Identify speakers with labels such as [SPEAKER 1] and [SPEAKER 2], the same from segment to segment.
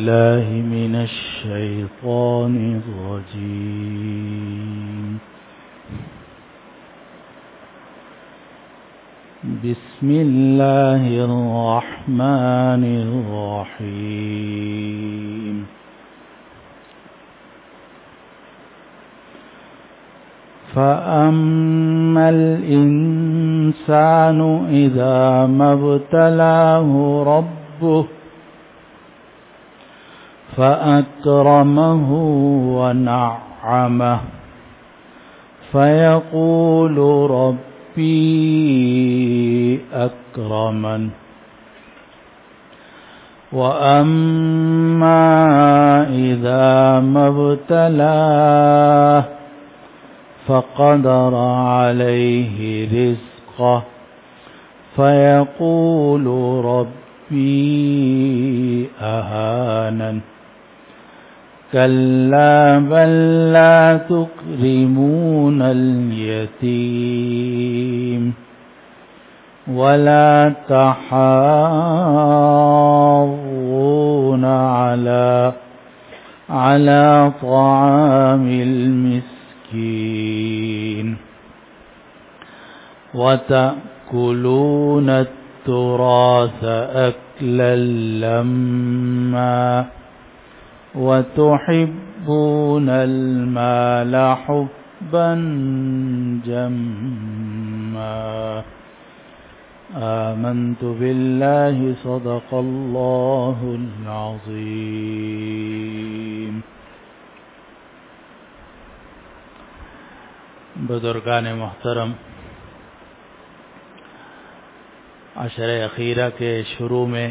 [SPEAKER 1] بالله من الشيطان الرجيم. بسم الله الرحمن الرحيم. فأما الإنسان إذا ما ابتلاه ربه فأكرمه ونعمه فيقول ربي أكرمن. وأما إذا ما ابتلاه فقدر عليه رزقه فيقول ربي أهانن. كلا بل لا تكرمون اليتيم ولا تحاضون على طعام المسكين وتأكلون التراث أكلا لما وتحبون المال حبا جما. آمنت بالله صدق الله العظيم. بزرگان محترم، عشر اخیرہ کے شروع میں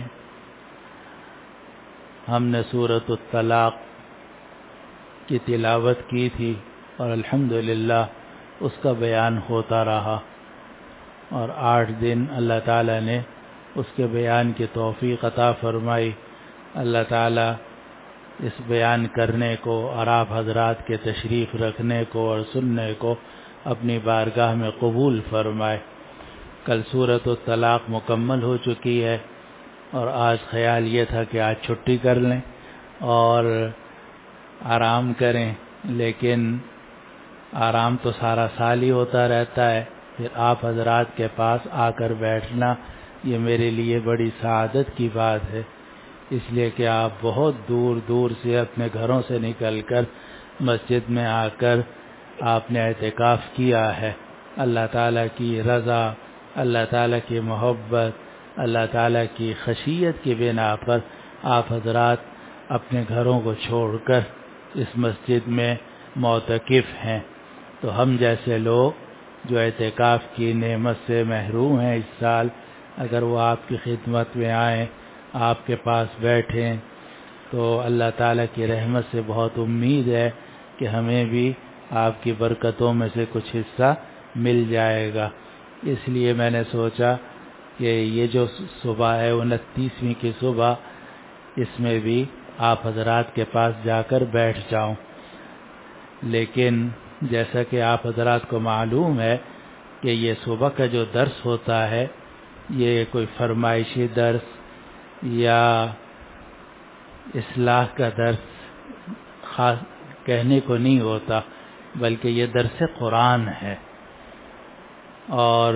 [SPEAKER 1] ہم نے سورۃ الطلاق کی تلاوت کی تھی اور الحمدللہ اس کا بیان ہوتا رہا، اور 8 دن اللہ تعالیٰ نے اس کے بیان کی توفیق عطا فرمائی. اللہ تعالیٰ اس بیان کرنے کو اور آپ حضرات کے تشریف رکھنے کو اور سننے کو اپنی بارگاہ میں قبول فرمائے. کل سورۃ الطلاق مکمل ہو چکی ہے اور آج خیال یہ تھا کہ آج چھٹی کر لیں اور آرام کریں، لیکن آرام تو سارا سال ہی ہوتا رہتا ہے. پھر آپ حضرات کے پاس آ کر بیٹھنا یہ میرے لیے بڑی سعادت کی بات ہے، اس لیے کہ آپ بہت دور دور سے اپنے گھروں سے نکل کر مسجد میں آ کر آپ نے اعتکاف کیا ہے. اللہ تعالیٰ کی رضا، اللہ تعالیٰ کی محبت، اللہ تعالیٰ کی خشیت کی بنا پر آپ حضرات اپنے گھروں کو چھوڑ کر اس مسجد میں معتکف ہیں. تو ہم جیسے لوگ جو اعتکاف کی نعمت سے محروم ہیں اس سال، اگر وہ آپ کی خدمت میں آئیں، آپ کے پاس بیٹھیں، تو اللہ تعالیٰ کی رحمت سے بہت امید ہے کہ ہمیں بھی آپ کی برکتوں میں سے کچھ حصہ مل جائے گا. اس لیے میں نے سوچا کہ یہ جو صبح ہے 29ویں کی صبح، اس میں بھی آپ حضرات کے پاس جا کر بیٹھ جاؤں. لیکن جیسا کہ آپ حضرات کو معلوم ہے کہ یہ صبح کا جو درس ہوتا ہے یہ کوئی فرمائشی درس یا اصلاح کا درس خاص کہنے کو نہیں ہوتا، بلکہ یہ درس قرآن ہے. اور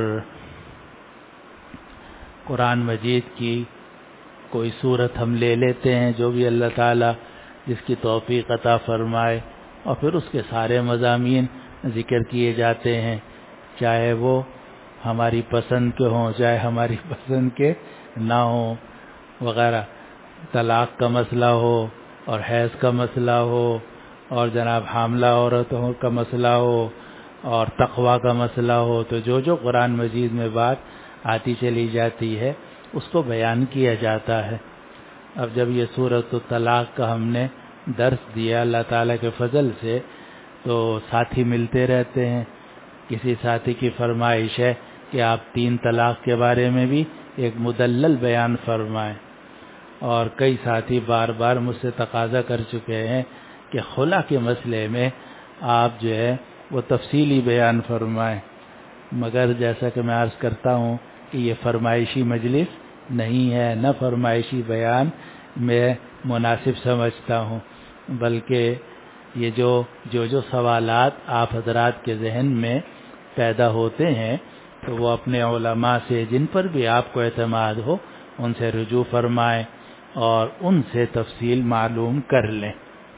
[SPEAKER 1] قرآن مجید کی کوئی صورت ہم لے لیتے ہیں جو بھی اللہ تعالیٰ جس کی توفیق عطا فرمائے، اور پھر اس کے سارے مضامین ذکر کیے جاتے ہیں، چاہے وہ ہماری پسند کے ہوں چاہے ہماری پسند کے نہ ہوں وغیرہ. طلاق کا مسئلہ ہو اور حیض کا مسئلہ ہو اور جناب حاملہ عورتوں کا مسئلہ ہو اور تقوی کا مسئلہ ہو، تو جو قرآن مجید میں بات آتی چلی جاتی ہے اس کو بیان کیا جاتا ہے. اب جب یہ سورۃ الطلاق کا ہم نے درس دیا اللہ تعالیٰ کے فضل سے، تو ساتھی ملتے رہتے ہیں. کسی ساتھی کی فرمائش ہے کہ آپ 3 طلاق کے بارے میں بھی ایک مدلل بیان فرمائیں، اور کئی ساتھی بار بار مجھ سے تقاضا کر چکے ہیں کہ خلا کے مسئلے میں آپ جو ہے وہ تفصیلی بیان فرمائیں. مگر جیسا کہ میں عرض کرتا ہوں کہ یہ فرمائشی مجلس نہیں ہے، نہ فرمائشی بیان میں مناسب سمجھتا ہوں، بلکہ یہ جو سوالات آپ حضرات کے ذہن میں پیدا ہوتے ہیں تو وہ اپنے علماء سے جن پر بھی آپ کو اعتماد ہو ان سے رجوع فرمائیں اور ان سے تفصیل معلوم کر لیں۔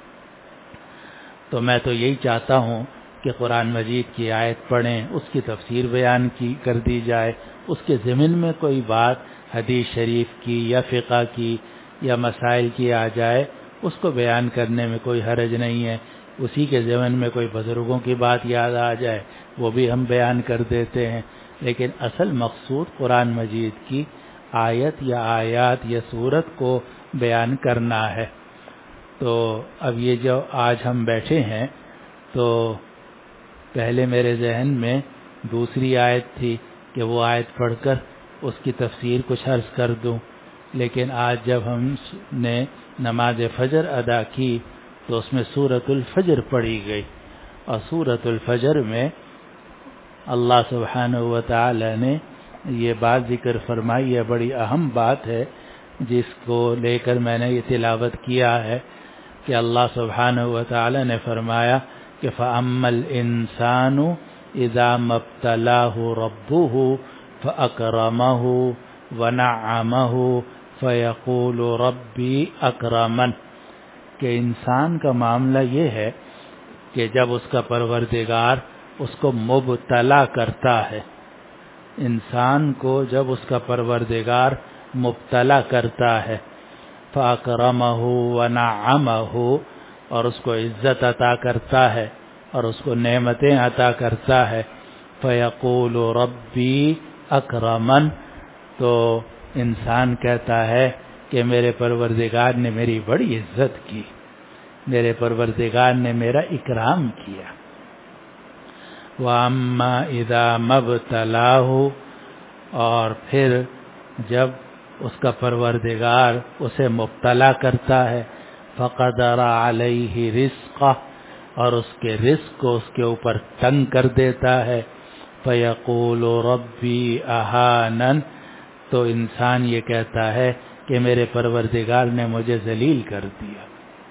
[SPEAKER 1] تو میں تو یہی چاہتا ہوں کہ قرآن مجید کی آیت پڑھیں، اس کی تفسیر بیان کر دی جائے، اس کے ضمن میں کوئی بات حدیث شریف کی یا فقہ کی یا مسائل کی آ جائے، اس کو بیان کرنے میں کوئی حرج نہیں ہے۔ اسی کے ضمن میں کوئی بزرگوں کی بات یاد آ جائے وہ بھی ہم بیان کر دیتے ہیں، لیکن اصل مقصود قرآن مجید کی آیت یا آیات یا سورت کو بیان کرنا ہے۔ تو اب یہ جو آج ہم بیٹھے ہیں تو پہلے میرے ذہن میں دوسری آیت تھی کہ وہ آیت پڑھ کر اس کی تفسیر کچھ عرض کر دوں، لیکن آج جب ہم نے نماز فجر ادا کی تو اس میں سورۃ الفجر پڑھی گئی، اور سورۃ الفجر میں اللہ سبحانہ و تعالی نے یہ بات ذکر فرمائی ہے، بڑی اہم بات ہے جس کو لے کر میں نے یہ تلاوت کیا ہے کہ اللہ سبحانہ و تعالی نے فرمایا کہ فَأَمَّا الْإِنسَانُ إِذَا مَبْتَلَاهُ رَبُّهُ فَأَكْرَمَهُ وَنَعَّمَهُ فَيَقُولُ رَبِّي أَكْرَمَنِ، کہ انسان کا معاملہ یہ ہے کہ جب اس کا پروردگار اس کو مبتلا کرتا ہے، انسان کو جب اس کا پروردگار مبتلا کرتا ہے، فَأَكْرَمَهُ وَنَعَّمَهُ، اور اس کو عزت عطا کرتا ہے اور اس کو نعمتیں عطا کرتا ہے، فَيَقُولُ رَبِّي أَكْرَمَنِ، تو انسان کہتا ہے کہ میرے پروردگار نے میری بڑی عزت کی، میرے پروردگار نے میرا اکرام کیا۔ وَأَمَّا إِذَا مَبْتَلَاهُ، اور پھر جب اس کا پروردگار اسے مبتلا کرتا ہے، فَقَدَرَ عَلَيْهِ رِزْقَهُ، اور اس کے رزق کو اس کے اوپر تنگ کر دیتا ہے، فَيَقُولُ رَبِّي أَهَانَنِ، تو انسان یہ کہتا ہے کہ میرے پروردگار نے مجھے ذلیل کر دیا۔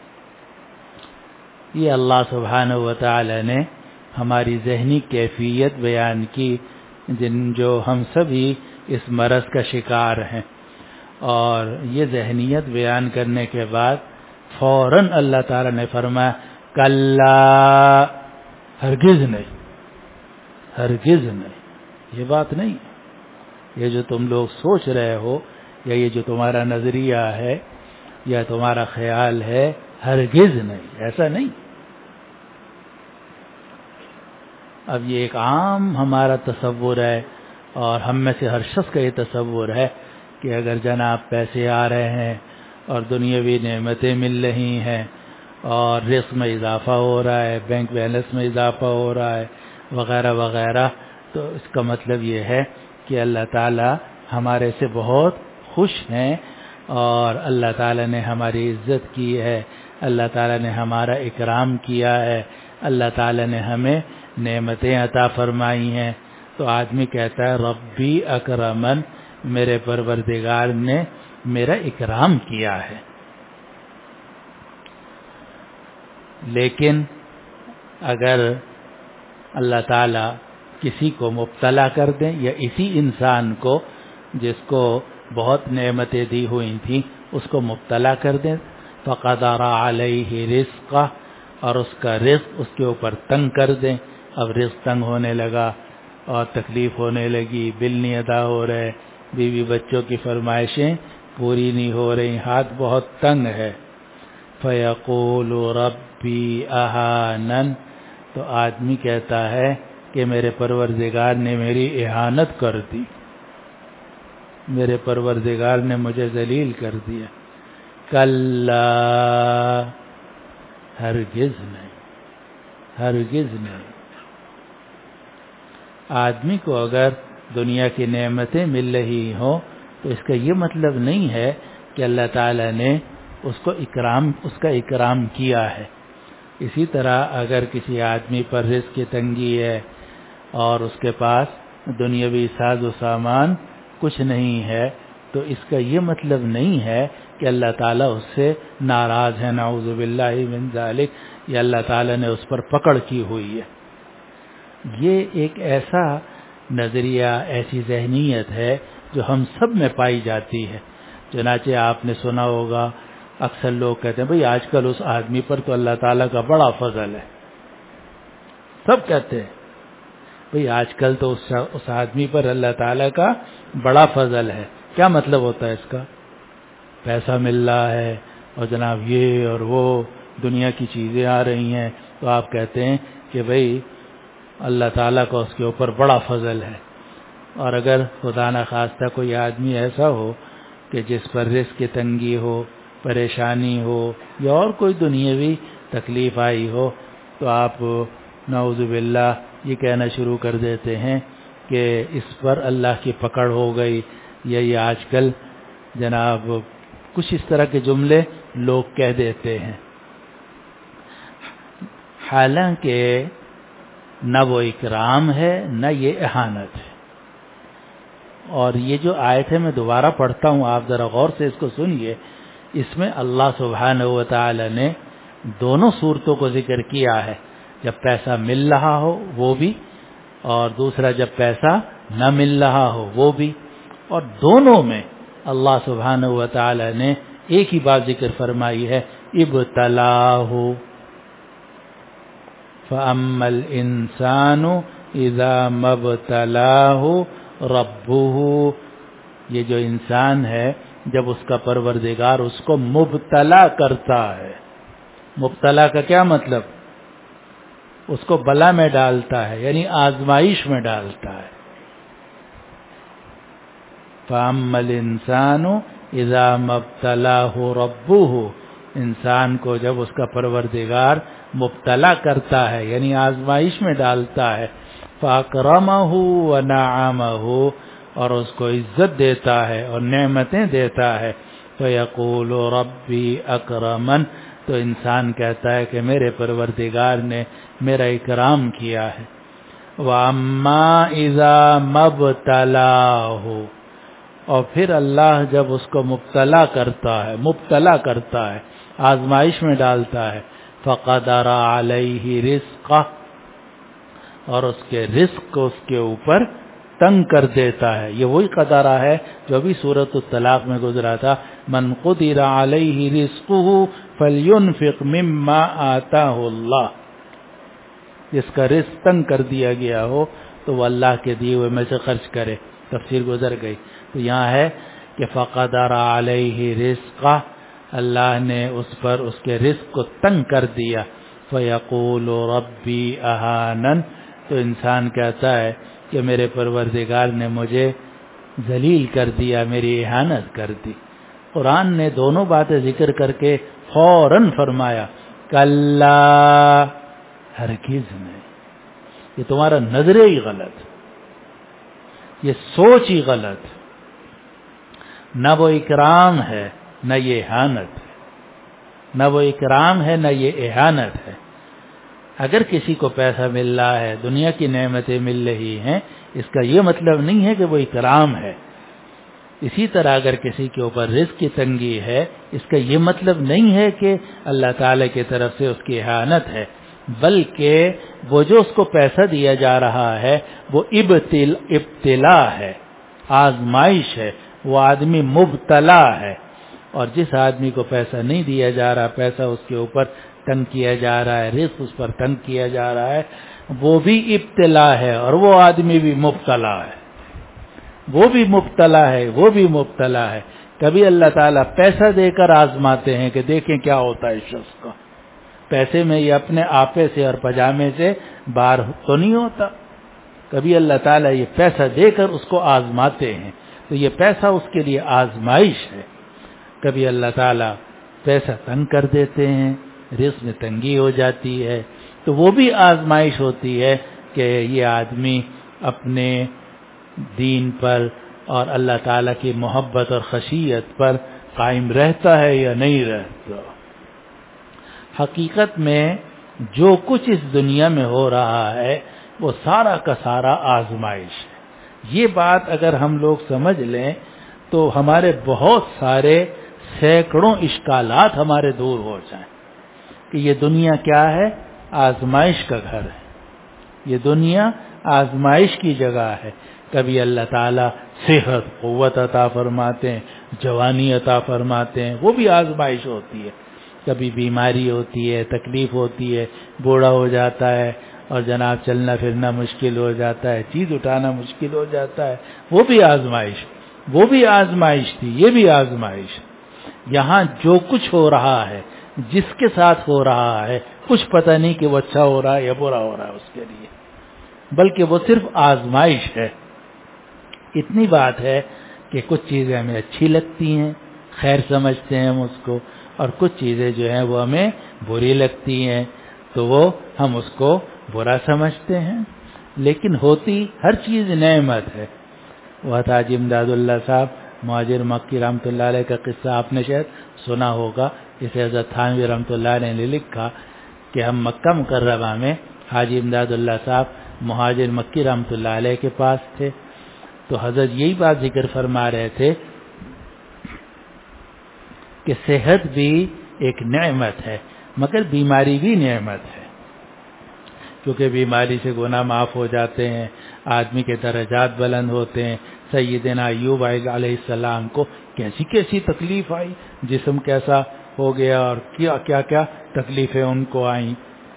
[SPEAKER 1] یہ اللہ سبحانہ و تعالی نے ہماری ذہنی کیفیت بیان کی جو ہم سبھی اس مرض کا شکار ہیں، اور یہ ذہنیت بیان کرنے کے بعد فوراً اللہ تعالی نے فرمایا کلا، ہرگز نہیں، ہرگز نہیں، یہ بات نہیں، یہ جو تم لوگ سوچ رہے ہو یا یہ جو تمہارا نظریہ ہے یا تمہارا خیال ہے، ہرگز نہیں، ایسا نہیں۔ اب یہ ایک عام ہمارا تصور ہے، اور ہم میں سے ہر شخص کا یہ تصور ہے کہ اگر جناب پیسے آ رہے ہیں اور دنیاوی نعمتیں مل رہی ہیں اور رزق میں اضافہ ہو رہا ہے، بینک بیلنس میں اضافہ ہو رہا ہے وغیرہ وغیرہ، تو اس کا مطلب یہ ہے کہ اللہ تعالی ہمارے سے بہت خوش ہیں، اور اللہ تعالی نے ہماری عزت کی ہے، اللہ تعالی نے ہمارا اکرام کیا ہے، اللہ تعالی نے ہمیں نعمتیں عطا فرمائی ہیں۔ تو آدمی کہتا ہے ربی اکرمن، میرے پروردگار نے میرا اکرام کیا ہے۔ لیکن اگر اللہ تعالی کسی کو مبتلا کر دیں، یا اسی انسان کو جس کو بہت نعمتیں دی ہوئی تھیں اس کو مبتلا کر دیں، فقدر علیہ رزقہ، اور اس کا رزق اس کے اوپر تنگ کر دیں، اب رزق تنگ ہونے لگا اور تکلیف ہونے لگی، بل نہیں ادا ہو رہے، بیوی بچوں کی فرمائشیں پوری نہیں ہو رہی، ہاتھ بہت تنگ ہے، فیقول ربی اہانن، تو آدمی کہتا ہے کہ میرے پروردگار نے میری اہانت کر دی، میرے پروردگار نے مجھے ذلیل کر دیا۔ کلا، ہرگز نہیں، ہرگز نہیں۔ آدمی کو اگر دنیا کی نعمتیں مل رہی ہوں تو اس کا یہ مطلب نہیں ہے کہ اللہ تعالی نے اس کا اکرام کیا ہے۔ اسی طرح اگر کسی آدمی پر رزق کی تنگی ہے اور اس کے پاس دنیاوی ساز و سامان کچھ نہیں ہے، تو اس کا یہ مطلب نہیں ہے کہ اللہ تعالیٰ اس سے ناراض ہے، نعوذ باللہ من ذالک، یہ اللہ تعالیٰ نے اس پر پکڑ کی ہوئی ہے۔ یہ ایک ایسا نظریہ، ایسی ذہنیت ہے جو ہم سب میں پائی جاتی ہے۔ چنانچہ آپ نے سنا ہوگا اکثر لوگ کہتے ہیں بھئی آج کل اس آدمی پر تو اللہ تعالیٰ کا بڑا فضل ہے، سب کہتے ہیں بھئی آج کل تو اس آدمی پر اللہ تعالیٰ کا بڑا فضل ہے۔ کیا مطلب ہوتا ہے اس کا؟ پیسہ مل رہا ہے اور جناب یہ اور وہ دنیا کی چیزیں آ رہی ہیں، تو آپ کہتے ہیں کہ بھئی اللہ تعالیٰ کا اس کے اوپر بڑا فضل ہے۔ اور اگر خدا نخواستہ کوئی آدمی ایسا ہو کہ جس پر رزق کی تنگی ہو، پریشانی ہو یا اور کوئی دنیاوی تکلیف آئی ہو، تو آپ نعوذ باللہ یہ کہنا شروع کر دیتے ہیں کہ اس پر اللہ کی پکڑ ہو گئی، یا یہ آج کل جناب کچھ اس طرح کے جملے لوگ کہہ دیتے ہیں۔ حالانکہ نہ وہ اکرام ہے نہ یہ اہانت ہے۔ اور یہ جو آیت ہے میں دوبارہ پڑھتا ہوں، آپ ذرا غور سے اس کو سنیے۔ اس میں اللہ سبحانہ و تعالی نے دونوں صورتوں کو ذکر کیا ہے، جب پیسہ مل رہا ہو وہ بھی، اور دوسرا جب پیسہ نہ مل رہا ہو وہ بھی، اور دونوں میں اللہ سبحانہ و تعالی نے ایک ہی بات ذکر فرمائی ہے، ابتلاہ فَأَمَّا الْإِنسَانُ إِذَا مَبْتَلَاهُ رَبُّهُ، یہ جو انسان ہے جب اس کا پروردگار اس کو مبتلا کرتا ہے۔ مبتلا کا کیا مطلب؟ اس کو بلا میں ڈالتا ہے، یعنی آزمائش میں ڈالتا ہے۔ فَأَمَّا الْإِنسَانُ إِذَا مَبْتَلَاهُ رَبُّهُ، انسان کو جب اس کا پروردگار مبتلا کرتا ہے یعنی آزمائش میں ڈالتا ہے، فَأَكْرَمَهُ وَنَعَمَهُ، اور اس کو عزت دیتا ہے اور نعمتیں دیتا ہے، فَيَقُولُ رَبِّي أَكْرَمَنِ، تو انسان کہتا ہے کہ میرے پروردگار نے میرا اکرام کیا ہے۔ وَأَمَّا إِذَا مَبْتَلَاهُ، اور پھر اللہ جب اس کو مبتلا کرتا ہے آزمائش میں ڈالتا ہے، فَقَدَرَ عَلَيْهِ رِزْقَهُ، اور اس کے رزق کو اس کے اوپر تنگ کر دیتا ہے۔ یہ وہی قدرہ ہے جو ابھی سورۃ الطلاق میں گزرا تھا، مَنْ قُدِرَ عَلَيْهِ رِزْقُهُ فَلْيُنْفِقْ مِمَّا آتَاهُ اللَّهُ، جس کا رزق تنگ کر دیا گیا ہو تو وہ اللہ کے دیے ہوئے میں سے خرچ کرے۔ تفسیر گزر گئی۔ تو یہاں ہے کہ فَقَدَرَ عَلَيْهِ رِزْقَهُ، اللہ نے اس پر اس کے رزق کو تنگ کر دیا۔ فَيَقُولُ رَبِّي أَهَانَنِ، تو انسان کہتا ہے کہ میرے پروردگار نے مجھے ذلیل کر دیا، میری اہانت کر دی۔ قرآن نے دونوں باتیں ذکر کر کے فوراً فرمایا کلا، ہرگز نہیں، یہ تمہارا نظریہ ہی غلط، یہ سوچ ہی غلط، نہ وہ اکرام ہے نہ یہ اہانت ہے، نہ وہ اکرام ہے نہ یہ اہانت ہے۔ اگر کسی کو پیسہ مل رہا ہے، دنیا کی نعمتیں مل رہی ہیں، اس کا یہ مطلب نہیں ہے کہ وہ اکرام ہے۔ اسی طرح اگر کسی کے اوپر رزق کی تنگی ہے، اس کا یہ مطلب نہیں ہے کہ اللہ تعالی کی طرف سے اس کی اہانت ہے، بلکہ وہ جو اس کو پیسہ دیا جا رہا ہے وہ ابتلا ہے، آزمائش ہے، وہ آدمی مبتلا ہے۔ اور جس آدمی کو پیسہ نہیں دیا جا رہا، پیسہ اس کے اوپر تنگ کیا جا رہا ہے، رزق اس پر تنگ کیا جا رہا ہے، وہ بھی ابتلا ہے اور وہ آدمی بھی مبتلا ہے، وہ بھی مبتلا ہے، وہ بھی مبتلا ہے۔ کبھی اللہ تعالیٰ پیسہ دے کر آزماتے ہیں کہ دیکھیں کیا ہوتا ہے اس شخص کا، پیسے میں یہ اپنے آپے سے اور پجامے سے باہر تو نہیں ہوتا۔ کبھی اللہ تعالیٰ یہ پیسہ دے کر اس کو آزماتے ہیں، تو یہ پیسہ اس کے لیے آزمائش ہے۔ کبھی اللہ تعالیٰ پیسہ تنگ کر دیتے ہیں، رزق میں تنگی ہو جاتی ہے، تو وہ بھی آزمائش ہوتی ہے کہ یہ آدمی اپنے دین پر اور اللہ تعالیٰ کی محبت اور خشیت پر قائم رہتا ہے یا نہیں رہتا۔ حقیقت میں جو کچھ اس دنیا میں ہو رہا ہے وہ سارا کا سارا آزمائش ہے۔ یہ بات اگر ہم لوگ سمجھ لیں تو ہمارے بہت سارے سینکڑوں اشکالات ہمارے دور ہو جائیں کہ یہ دنیا کیا ہے؟ آزمائش کا گھر ہے. یہ دنیا آزمائش کی جگہ ہے. کبھی اللہ تعالیٰ صحت قوت عطا فرماتے ہیں، جوانی عطا فرماتے ہیں، وہ بھی آزمائش ہوتی ہے. کبھی بیماری ہوتی ہے، تکلیف ہوتی ہے، بوڑھا ہو جاتا ہے اور جناب چلنا پھرنا مشکل ہو جاتا ہے، چیز اٹھانا مشکل ہو جاتا ہے، وہ بھی آزمائش. وہ بھی آزمائش تھی، یہ بھی آزمائش. یہاں جو کچھ ہو رہا ہے، جس کے ساتھ ہو رہا ہے، کچھ پتہ نہیں کہ وہ اچھا ہو رہا ہے یا برا ہو رہا ہے اس کے لیے، بلکہ وہ صرف آزمائش ہے. اتنی بات ہے کہ کچھ چیزیں ہمیں اچھی لگتی ہیں، خیر سمجھتے ہیں ہم اس کو، اور کچھ چیزیں جو ہیں وہ ہمیں بری لگتی ہیں تو وہ ہم اس کو برا سمجھتے ہیں. لیکن ہوتی ہر چیز نعمت ہے. وہ حاجی امداد اللہ صاحب مہاجر مکی رحمۃ اللہ علیہ کا قصہ آپ نے شاید سنا ہوگا. اسے حضرت تھانوی رحمۃ اللہ علیہ نے لکھا کہ ہم مکہ مکرمہ میں حاجی امداد اللہ صاحب مہاجر مکی رحمۃ اللہ علیہ کے پاس تھے، تو حضرت یہی بات ذکر فرما رہے تھے کہ صحت بھی ایک نعمت ہے مگر بیماری بھی نعمت ہے، کیونکہ بیماری سے گناہ معاف ہو جاتے ہیں، آدمی کے درجات بلند ہوتے ہیں. سیدنا ایوب علیہ السلام کو کیسی کیسی تکلیف آئی، جسم کیسا ہو گیا اور کیا کیا کیا تکلیفیں ان کو آئیں.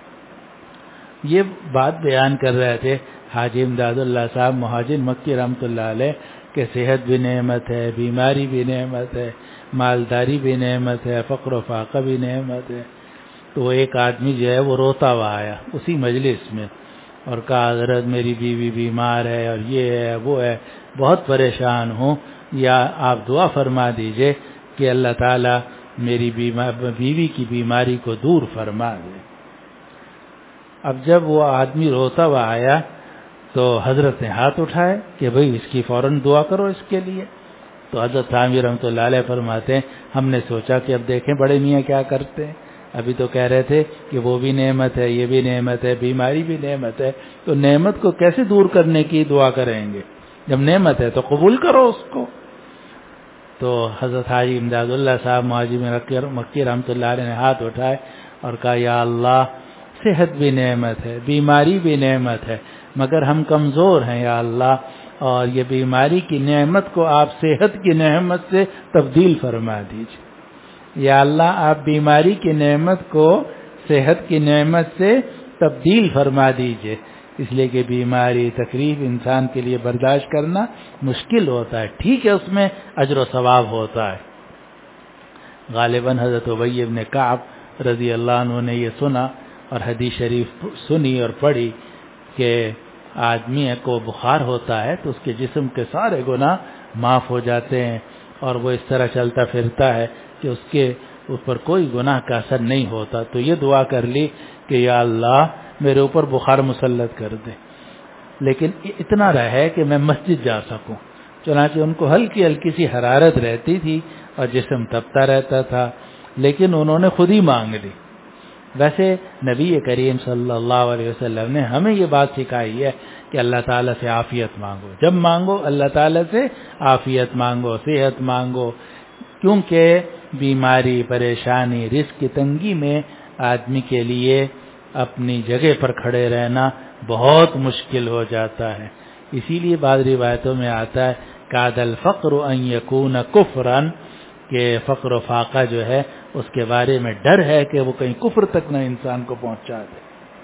[SPEAKER 1] یہ بات بیان کر رہے تھے حاجی امداد اللہ صاحب مہاجر مکی رحمۃ اللہ علیہ کہ صحت بھی نعمت ہے، بیماری بھی نعمت ہے، مالداری بھی نعمت ہے، فقر و فاقہ بھی نعمت ہے. تو وہ ایک آدمی جو ہے وہ روتا ہوا آیا اسی مجلس میں اور کہا حضرت میری بیوی بیمار ہے اور یہ ہے وہ ہے، بہت پریشان ہوں، یا آپ دعا فرما دیجئے کہ اللہ تعالیٰ میری بیوی کی بیماری کو دور فرما دے. اب جب وہ آدمی روتا ہوا آیا تو حضرت نے ہاتھ اٹھائے کہ بھئی اس کی فوراً دعا کرو اس کے لیے. تو حضرت تھانوی رحمۃ اللہ علیہ فرماتے ہیں ہم نے سوچا کہ اب دیکھیں بڑے میاں کیا کرتے ہیں، ابھی تو کہہ رہے تھے کہ وہ بھی نعمت ہے، یہ بھی نعمت ہے، بیماری بھی نعمت ہے، تو نعمت کو کیسے دور کرنے کی دعا کریں گے؟ جب نعمت ہے تو قبول کرو اس کو. تو حضرت حاجی امداد اللہ صاحب مہاجر مکی رحمۃ اللہ علیہ نے ہاتھ اٹھائے اور کہا یا اللہ صحت بھی نعمت ہے، بیماری بھی نعمت ہے، مگر ہم کمزور ہیں یا اللہ، اور یہ بیماری کی نعمت کو آپ صحت کی نعمت سے تبدیل فرما دیجیے. یا اللہ آپ بیماری کی نعمت کو صحت کی نعمت سے تبدیل فرما دیجیے. اس لیے کہ بیماری تکلیف انسان کے لیے برداشت کرنا مشکل ہوتا ہے، ٹھیک ہے اس میں اجر و ثواب ہوتا ہے. غالباً حضرت ابی بن کعب رضی اللہ عنہ نے یہ سنا اور حدیث شریف سنی اور پڑھی کہ آدمی کو بخار ہوتا ہے تو اس کے جسم کے سارے گناہ معاف ہو جاتے ہیں اور وہ اس طرح چلتا پھرتا ہے کہ اس کے اوپر کوئی گناہ کا اثر نہیں ہوتا. تو یہ دعا کر لی کہ یا اللہ میرے اوپر بخار مسلط کر دے، لیکن اتنا رہے کہ میں مسجد جا سکوں. چنانچہ ان کو ہلکی ہلکی سی حرارت رہتی تھی اور جسم تپتا رہتا تھا، لیکن انہوں نے خود ہی مانگ لی. ویسے نبی کریم صلی اللہ علیہ وسلم نے ہمیں یہ بات سکھائی ہے کہ اللہ تعالیٰ سے عافیت مانگو، جب مانگو اللہ تعالیٰ سے عافیت مانگو، صحت مانگو، کیونکہ بیماری پریشانی رزق کی تنگی میں آدمی کے لیے اپنی جگہ پر کھڑے رہنا بہت مشکل ہو جاتا ہے. اسی لیے بعض روایتوں میں آتا ہے کاد الفقر ان یکون کفرا، کہ فقر و فاقہ جو ہے اس کے بارے میں ڈر ہے کہ وہ کہیں کفر تک نہ انسان کو پہنچا دے.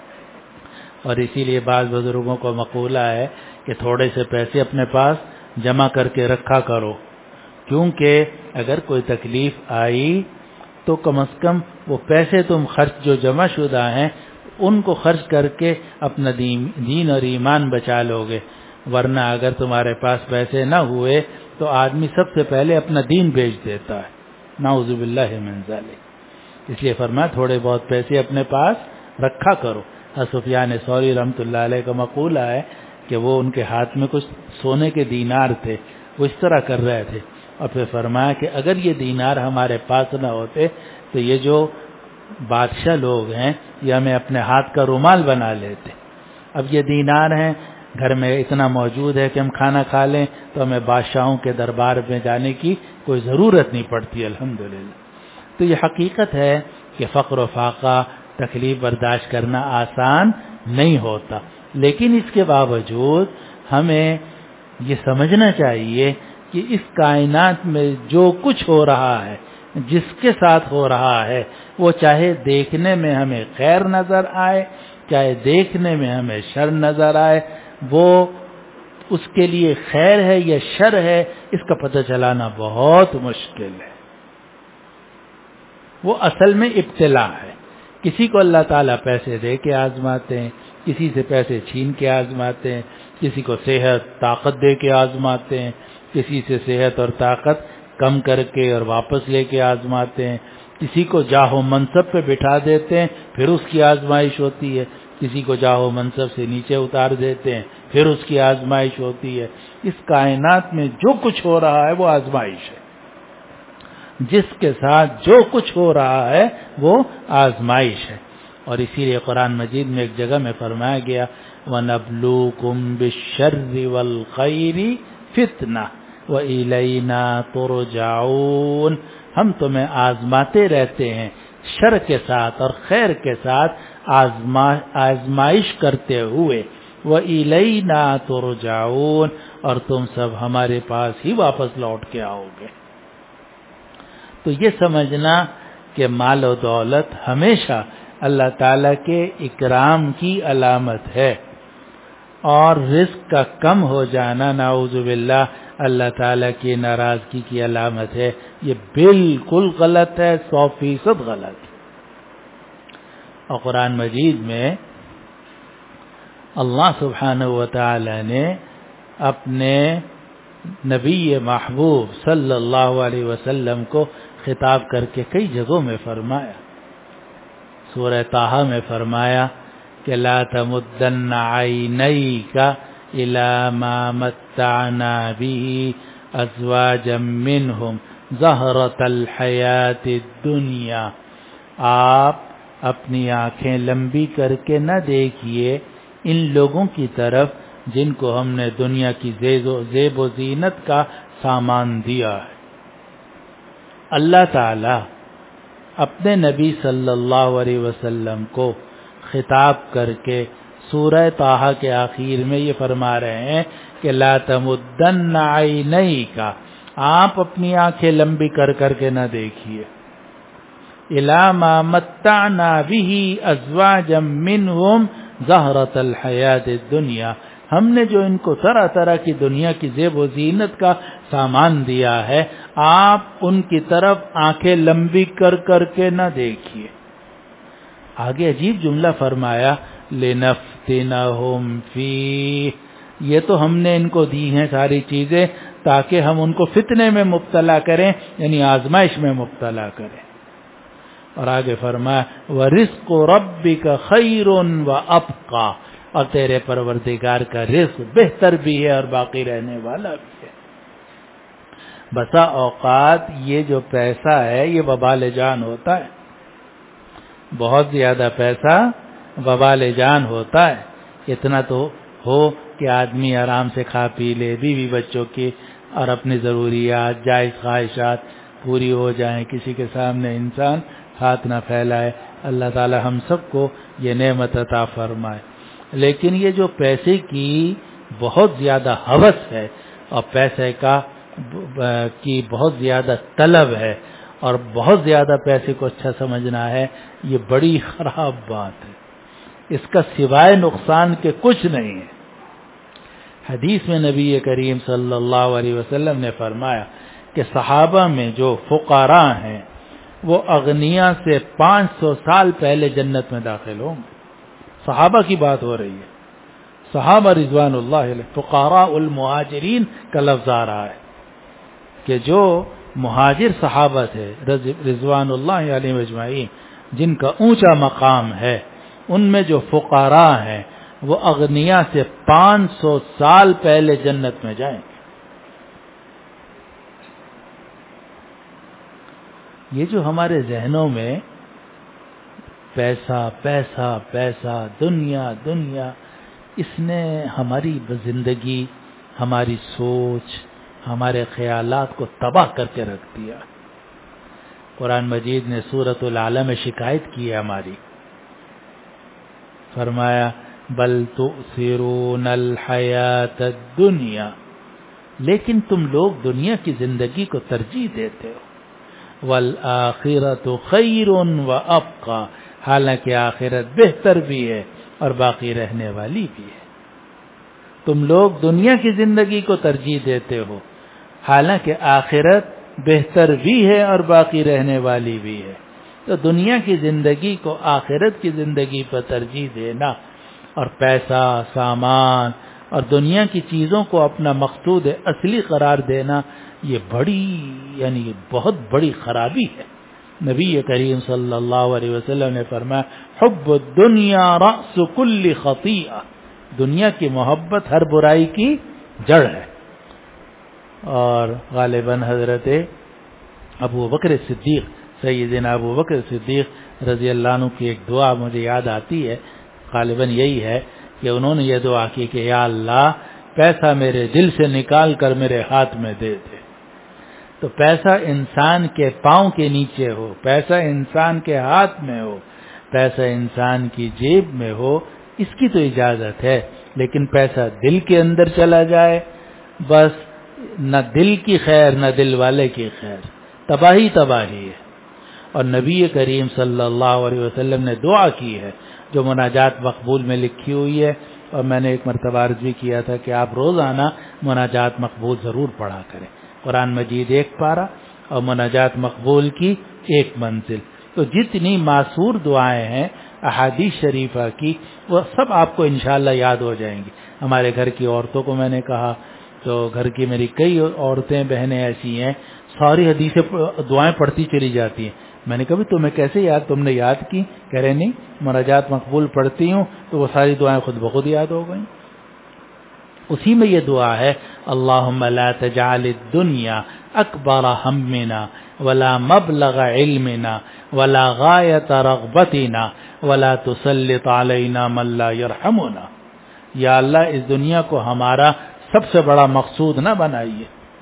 [SPEAKER 1] اور اسی لیے بعض بزرگوں کو مقولہ ہے کہ تھوڑے سے پیسے اپنے پاس جمع کر کے رکھا کرو، کیونکہ اگر کوئی تکلیف آئی تو کم از کم وہ پیسے تم خرچ جو جمع شدہ ہیں ان کو خرچ کر کے اپنا دین اور ایمان بچا لو گے. ورنہ اگر تمہارے پاس پیسے نہ ہوئے تو آدمی سب سے پہلے اپنا دین بیچ دیتا ہے، نعوذ باللہ من ذلک. اس لیے فرمایا تھوڑے بہت پیسے اپنے پاس رکھا کرو. سفیان ثوری رحمۃ اللہ علیہ کا مقولہ ہے کہ وہ ان کے ہاتھ میں کچھ سونے کے دینار تھے، وہ اس طرح کر رہے تھے اور پھر فرمایا کہ اگر یہ دینار ہمارے پاس نہ ہوتے تو یہ جو بادشاہ لوگ ہیں یہ ہمیں اپنے ہاتھ کا رومال بنا لیتے. اب یہ دینار ہیں گھر میں اتنا موجود ہے کہ ہم کھانا کھا لیں تو ہمیں بادشاہوں کے دربار میں جانے کی کوئی ضرورت نہیں پڑتی الحمدللہ. تو یہ حقیقت ہے کہ فقر و فاقہ تکلیف برداشت کرنا آسان نہیں ہوتا، لیکن اس کے باوجود ہمیں یہ سمجھنا چاہیے کہ اس کائنات میں جو کچھ ہو رہا ہے، جس کے ساتھ ہو رہا ہے، وہ چاہے دیکھنے میں ہمیں خیر نظر آئے، چاہے دیکھنے میں ہمیں شر نظر آئے، وہ اس کے لیے خیر ہے یا شر ہے، اس کا پتہ چلانا بہت مشکل ہے. وہ اصل میں ابتلا ہے. کسی کو اللہ تعالیٰ پیسے دے کے آزماتے ہیں، کسی سے پیسے چھین کے آزماتے ہیں، کسی کو صحت طاقت دے کے آزماتے ہیں، کسی سے صحت اور طاقت کم کر کے اور واپس لے کے آزماتے ہیں، کسی کو جاہ و منصب پہ بٹھا دیتے ہیں پھر اس کی آزمائش ہوتی ہے، کسی کو جاہ و منصب سے نیچے اتار دیتے ہیں پھر اس کی آزمائش ہوتی ہے. اس کائنات میں جو کچھ ہو رہا ہے وہ آزمائش ہے، جس کے ساتھ جو کچھ ہو رہا ہے وہ آزمائش ہے. اور اسی لیے قرآن مجید میں ایک جگہ میں فرمایا گیا وَنَبْلُوكُمْ بِالشَّرِّ وَالْخَيْرِ فِتْنَةً وَإِلَيْنَا تُرْجَعُونَ. ہم تمہیں آزماتے رہتے ہیں شر کے ساتھ اور خیر کے ساتھ آزمائش کرتے ہوئے. وَإِلَيْنَا تُرْجَعُونَ. اور تم سب ہمارے پاس ہی واپس لوٹ کے آؤ گے. تو یہ سمجھنا کہ مال و دولت ہمیشہ اللہ تعالیٰ کے اکرام کی علامت ہے، اور رزق کا کم ہو جانا نعوذ باللہ اللہ تعالیٰ کی ناراضگی کی علامت ہے. یہ بالکل غلط ہے، 100% غلط ہے. اور قرآن مجید میں اللہ سبحانہ و تعالی نے اپنے نبی محبوب صلی اللہ علیہ وسلم کو خطاب کر کے کئی جگہوں میں فرمایا. سورہ طٰہٰ میں فرمایا کہ لا تمدن عینیک الی ما متعنا به ازواجا منہم زہرۃ الحیاۃ الدنیا. آپ اپنی آنکھیں لمبی کر کے نہ دیکھیے ان لوگوں کی طرف جن کو ہم نے دنیا کی زیب و زینت کا سامان دیا ہے. اللہ تعالی اپنے نبی صلی اللہ علیہ وسلم کو خطاب کر کے سورہ طٰہٰ کے آخر میں یہ فرما رہے ہیں کہ لا تمدن عینیک، آپ اپنی آنکھیں لمبی کر کر کے نہ دیکھیے الی ما متعنا به ازواجا منہم زہرۃ الحیاۃ الدنیا. ہم نے جو ان کو طرح طرح کی دنیا کی زیب و زینت کا سامان دیا ہے، آپ ان کی طرف آنکھیں لمبی کر کر کے نہ دیکھیے. آگے عجیب جملہ فرمایا لِنَفْتِنَهُمْ فِيهِ. یہ تو ہم نے ان کو دی ہیں ساری چیزیں تاکہ ہم ان کو فتنے میں مبتلا کریں، یعنی آزمائش میں مبتلا کریں. اور آگے فرمایا وَرِزْقُ رَبِّكَ خَيْرٌ وَأَبْقَىٰ. اور تیرے پروردگار کا رزق بہتر بھی ہے اور باقی رہنے والا بھی ہے. بسا اوقات یہ جو پیسہ ہے یہ وبال جان ہوتا ہے، بہت زیادہ پیسہ وبال جان ہوتا ہے. اتنا تو ہو کہ آدمی آرام سے کھا پی لے، بیوی بچوں کی اور اپنی ضروریات جائز خواہشات پوری ہو جائیں، کسی کے سامنے انسان ہاتھ نہ پھیلائے. اللہ تعالی ہم سب کو یہ نعمت عطا فرمائے. لیکن یہ جو پیسے کی بہت زیادہ ہوس ہے اور پیسے کی بہت زیادہ طلب ہے اور بہت زیادہ پیسے کو اچھا سمجھنا ہے، یہ بڑی خراب بات ہے. اس کا سوائے نقصان کے کچھ نہیں ہے. حدیث میں نبی کریم صلی اللہ علیہ وسلم نے فرمایا کہ صحابہ میں جو فقراء ہیں وہ اغنیاء سے 500 سال پہلے جنت میں داخل ہوں گے. صحابہ کی بات ہو رہی ہے، صحابہ رضوان اللہ علیہ. فقراء المہاجرین کا لفظ آ رہا ہے کہ جو مہاجر صحابہ تھے رضوان اللہ علیہ اجمعین، جن کا اونچا مقام ہے، ان میں جو فقراء ہیں وہ اغنیاء سے 500 سال پہلے جنت میں جائیں گے. یہ جو ہمارے ذہنوں میں پیسہ پیسہ پیسہ دنیا دنیا، اس نے ہماری زندگی، ہماری سوچ، ہمارے خیالات کو تباہ کر کے رکھ دیا۔ قرآن مجید نے سورۃ العلق میں شکایت کی ہے ہماری، فرمایا بل تؤثرون الحیات الدنیا، لیکن تم لوگ دنیا کی زندگی کو ترجیح دیتے ہو، والآخرۃ خیر وابقی، حالانکہ آخرت بہتر بھی ہے اور باقی رہنے والی بھی ہے۔ تم لوگ دنیا کی زندگی کو ترجیح دیتے ہو، حالانکہ آخرت بہتر بھی ہے اور باقی رہنے والی بھی ہے۔ تو دنیا کی زندگی کو آخرت کی زندگی پر ترجیح دینا اور پیسہ، سامان اور دنیا کی چیزوں کو اپنا مقصود اصلی قرار دینا، یہ بہت بڑی خرابی ہے۔ نبی کریم صلی اللہ علیہ وسلم نے فرمایا حب الدنیا رأس کل خطیئہ، دنیا کی محبت ہر برائی کی جڑ ہے۔ اور غالباً حضرت ابو بکر صدیق، سیدنا ابو بکر صدیق رضی اللہ عنہ کی ایک دعا مجھے یاد آتی ہے، غالباً یہی ہے کہ انہوں نے یہ دعا کی کہ یا اللہ پیسہ میرے دل سے نکال کر میرے ہاتھ میں دے دے۔ تو پیسہ انسان کے پاؤں کے نیچے ہو، پیسہ انسان کے ہاتھ میں ہو، پیسہ انسان کی جیب میں ہو، اس کی تو اجازت ہے، لیکن پیسہ دل کے اندر چلا جائے، بس نہ دل کی خیر نہ دل والے کی خیر، تباہی تباہی ہے۔ اور نبی کریم صلی اللہ علیہ وسلم نے دعا کی ہے جو مناجات مقبول میں لکھی ہوئی ہے، اور میں نے ایک مرتبہ عرض بھی کیا تھا کہ آپ روزانہ مناجات مقبول ضرور پڑھا کریں، قرآن مجید 1 پارہ اور مناجات مقبول کی 1 منزل۔ تو جتنی معصور دعائیں ہیں احادیث شریفہ کی، وہ سب آپ کو انشاءاللہ یاد ہو جائیں گی۔ ہمارے گھر کی عورتوں کو میں نے کہا، تو گھر کی میری کئی عورتیں بہنیں ایسی ہیں ساری حدیثیں دعائیں پڑھتی چلی جاتی ہیں۔ میں نے کہا تمہیں کیسے یاد، تم نے یاد کی؟ کہہ رہے نہیں، مناجات مقبول پڑھتی ہوں تو وہ ساری دعائیں خود بخود یاد ہو گئیں۔ اسی میں یہ دعا ہے اللہم لا تجعل الدنیا اکبر ہمنا ولا مبلغ علمنا ولا غایت رغبتنا ولا تسلط علینا من لا یرحمنا۔ یا اللہ اس دنیا کو ہمارا سب سے بڑا مقصود نہ بنائیے،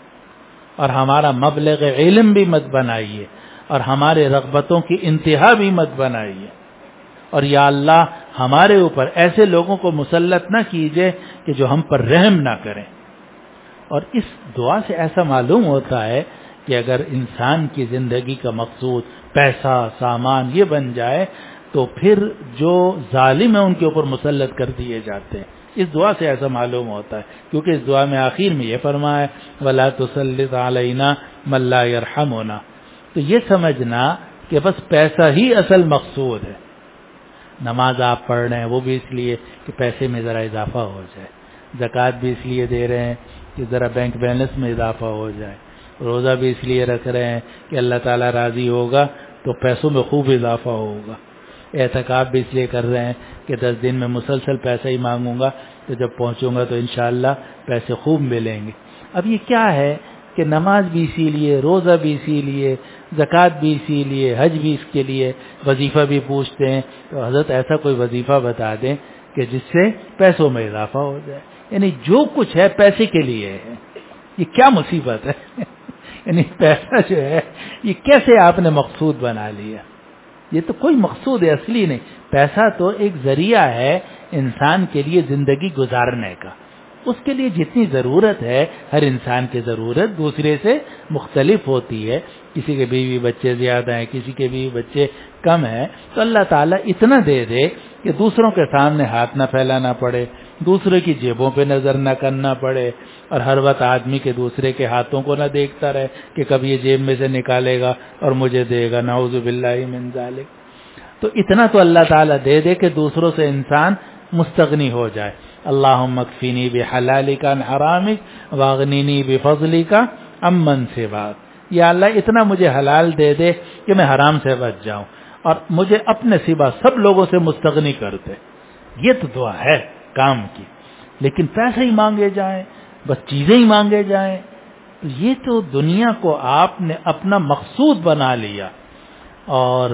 [SPEAKER 1] اور ہمارا مبلغ علم بھی مت بنائیے، اور ہمارے رغبتوں کی انتہا بھی مت بنائیے، اور یا اللہ ہمارے اوپر ایسے لوگوں کو مسلط نہ کیجیے کہ جو ہم پر رحم نہ کریں۔ اور اس دعا سے ایسا معلوم ہوتا ہے کہ اگر انسان کی زندگی کا مقصود پیسہ، سامان یہ بن جائے تو پھر جو ظالم ہیں ان کے اوپر مسلط کر دیے جاتے ہیں۔ اس دعا سے ایسا معلوم ہوتا ہے، کیونکہ اس دعا میں آخر میں یہ فرمایا ہے وَلَا تُسَلِّطْ عَلَيْنَا مَن لَّا يَرْحَمُنَا۔ تو یہ سمجھنا کہ بس پیسہ ہی اصل مقصود ہے۔ نماز آپ پڑھ رہے ہیں وہ بھی اس لیے کہ پیسے میں ذرا اضافہ ہو جائے، زکوٰۃ بھی اس لیے دے رہے ہیں کہ ذرا بینک بیلنس میں اضافہ ہو جائے، روزہ بھی اس لیے رکھ رہے ہیں کہ اللہ تعالیٰ راضی ہوگا تو پیسوں میں خوب اضافہ ہوگا، اعتکاف بھی اس لیے کر رہے ہیں کہ 10 دن میں مسلسل پیسہ ہی مانگوں گا تو جب پہنچوں گا تو انشاءاللہ پیسے خوب ملیں گے۔ اب یہ کیا ہے کہ نماز بھی اسی لیے، روزہ بھی اسی لیے، زکوٰۃ بھی اسی لیے، حج بھی اس کے لیے، وظیفہ بھی پوچھتے ہیں، تو حضرت ایسا کوئی وظیفہ بتا دیں کہ جس سے پیسوں میں اضافہ ہو جائے، یعنی جو کچھ ہے پیسے کے لیے ہے۔ یہ کیا مصیبت ہے یعنی پیسہ جو ہے یہ کیسے آپ نے مقصود بنا لیا؟ یہ تو کوئی مقصود اصلی نہیں، پیسہ تو ایک ذریعہ ہے انسان کے لیے زندگی گزارنے کا، اس کے لیے جتنی ضرورت ہے، ہر انسان کی ضرورت دوسرے سے مختلف ہوتی ہے، کسی کے بیوی بچے زیادہ ہیں، کسی کے بیوی بچے کم ہیں، تو اللہ تعالیٰ اتنا دے دے کہ دوسروں کے سامنے ہاتھ نہ پھیلانا پڑے، دوسرے کی جیبوں پہ نظر نہ کرنا پڑے، اور ہر وقت آدمی کے دوسرے کے ہاتھوں کو نہ دیکھتا رہے کہ کبھی یہ جیب میں سے نکالے گا اور مجھے دے گا، نعوذ باللہ من ذالک۔ تو اتنا تو اللہ تعالیٰ دے دے کہ دوسروں سے انسان مستغنی ہو جائے۔ اللہم اکفینی بحلالک عن حرامک واغنینی بفضلک عمن سواک۔ یا اللہ اتنا مجھے حلال دے دے کہ میں حرام سے بچ جاؤں، اور مجھے اپنے سوا سب لوگوں سے مستغنی کر دے۔ یہ تو دعا ہے کام کی، لیکن پیسے ہی مانگے جائیں، بس چیزیں ہی مانگے جائیں، تو یہ تو دنیا کو آپ نے اپنا مقصود بنا لیا، اور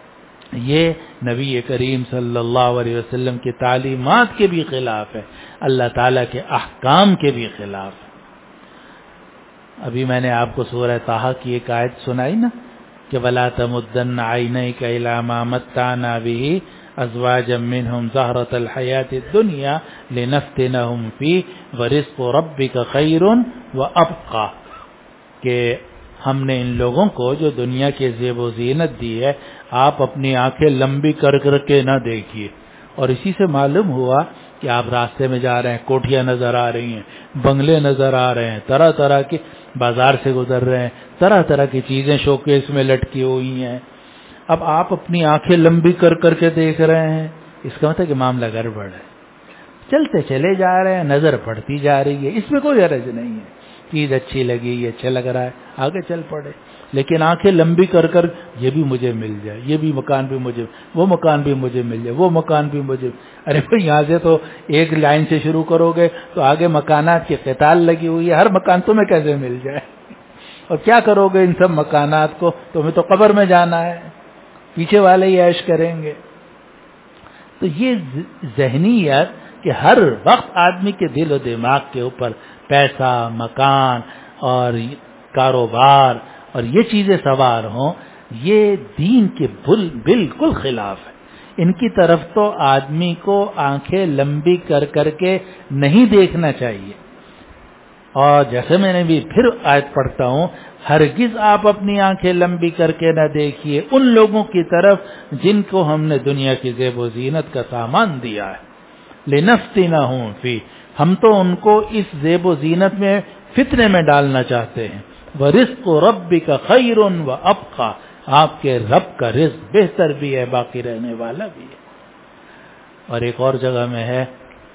[SPEAKER 1] یہ نبی کریم صلی اللہ علیہ وسلم کی تعلیمات کے بھی خلاف ہے، اللہ تعالیٰ کے احکام کے بھی خلاف ہے۔ ابھی میں نے آپ کو سورہ طٰہٰ کی ایک آیت سنائی نا کہ وَلَا تَمُدَّنَّ عَيْنَيْكَ إِلَىٰ مَا مَتَّعْنَا بِهِ أَزْوَاجًا مِّنْهُمْ زَهْرَةَ الْحَيَاةِ الدُّنْيَا لِنَفْتِنَهُمْ فِيهِ وَرِزْقُ رَبِّكَ خَيْرٌ وَأَبْقَىٰ، کہ ہم نے ان لوگوں کو جو دنیا کے زیب و زینت دی ہے آپ اپنی آنکھیں لمبی کر کر کے نہ دیکھیے. اور اسی سے معلوم ہوا کہ آپ راستے میں جا رہے ہیں، کوٹھیاں نظر آ رہی ہیں، بنگلے نظر آ رہے ہیں، طرح طرح کے بازار سے گزر رہے ہیں، طرح طرح کی چیزیں شوکیس میں لٹکی ہوئی ہیں. اب آپ اپنی آنکھیں لمبی کر کر کے دیکھ رہے ہیں، اس کا مطلب کہ معاملہ گڑبڑ ہے. چلتے چلے جا رہے ہیں، نظر پڑتی جا رہی ہے، اس میں کوئی حرج نہیں ہے. چیز اچھی لگی، یہ اچھا لگ رہا ہے، آگے چل پڑے. لیکن آنکھیں لمبی کر کر یہ بھی مجھے مل جائے، یہ بھی مکان بھی مجھے، وہ مکان بھی مجھے مل جائے، وہ مکان بھی مجھے. ارے بھائی یہاں سے تو ایک لائن سے شروع کرو گے تو آگے مکانات کی قطار لگی ہوئی ہے، ہر مکان تمہیں کیسے مل جائے؟ اور کیا کرو گے ان سب مکانات کو؟ تمہیں تو قبر میں جانا ہے، پیچھے والے ہی عیش کریں گے. تو یہ ذہنیت کہ ہر وقت آدمی کے دل و دماغ کے اوپر پیسہ، مکان اور کاروبار اور یہ چیزیں سوار ہوں، یہ دین کے بالکل خلاف ہے. ان کی طرف تو آدمی کو آنکھیں لمبی کر کر کے نہیں دیکھنا چاہیے. اور جیسے میں نے بھی پھر آیت پڑھتا ہوں، ہرگز آپ اپنی آنکھیں لمبی کر کے نہ دیکھیے ان لوگوں کی طرف جن کو ہم نے دنیا کی زیب و زینت کا سامان دیا ہے. لنفتنہم فیہ، ہم تو ان کو اس زیب و زینت میں فتنے میں ڈالنا چاہتے ہیں. وَرِزْقُ رَبِّكَ خَيْرٌ وَأَبْقَىٰ، آپ کے رب کا رزق بہتر بھی ہے، باقی رہنے والا بھی ہے. اور ایک اور جگہ میں ہے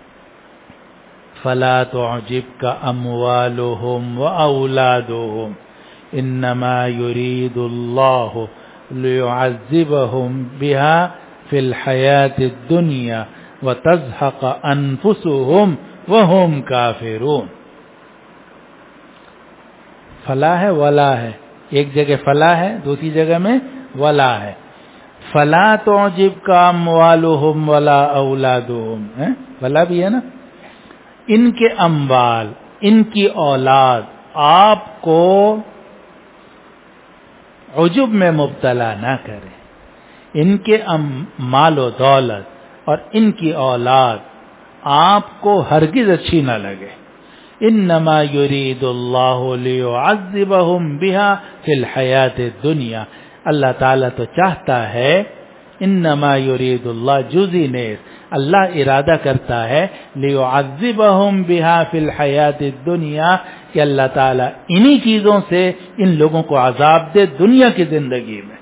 [SPEAKER 1] فَلَا تُعْجِبْكَ أَمْوَالُهُمْ وَأَوْلَادُهُمْ إِنَّمَا يُرِيدُ اللَّهُ لِيُعَذِّبَهُمْ بِهَا فِي الْحَيَاةِ الدُّنْيَا وَتَزْهَقَ أَنفُسُهُمْ وَهُمْ كَافِرُونَ. فلا ہے ولا ہے، ایک جگہ فلا ہے، دوسری جگہ میں ولا ہے. فلا تعجبک اموالہم ولا اولادہم، ولا بھی ہے نا. ان کے اموال، ان کی اولاد آپ کو عجب میں مبتلا نہ کرے. ان کے مال و دولت اور ان کی اولاد آپ کو ہرگز اچھی نہ لگے. انما یرید اللہ لیعذبہم بہا فی الحیات الدنیا، اللہ تعالیٰ تو چاہتا ہے، انما یرید اللہ جزی نیز، اللہ ارادہ کرتا ہے لیعذبہم بہا فی الحیات الدنیا، کہ اللہ تعالیٰ انہی چیزوں سے ان لوگوں کو عذاب دے دنیا کی زندگی میں.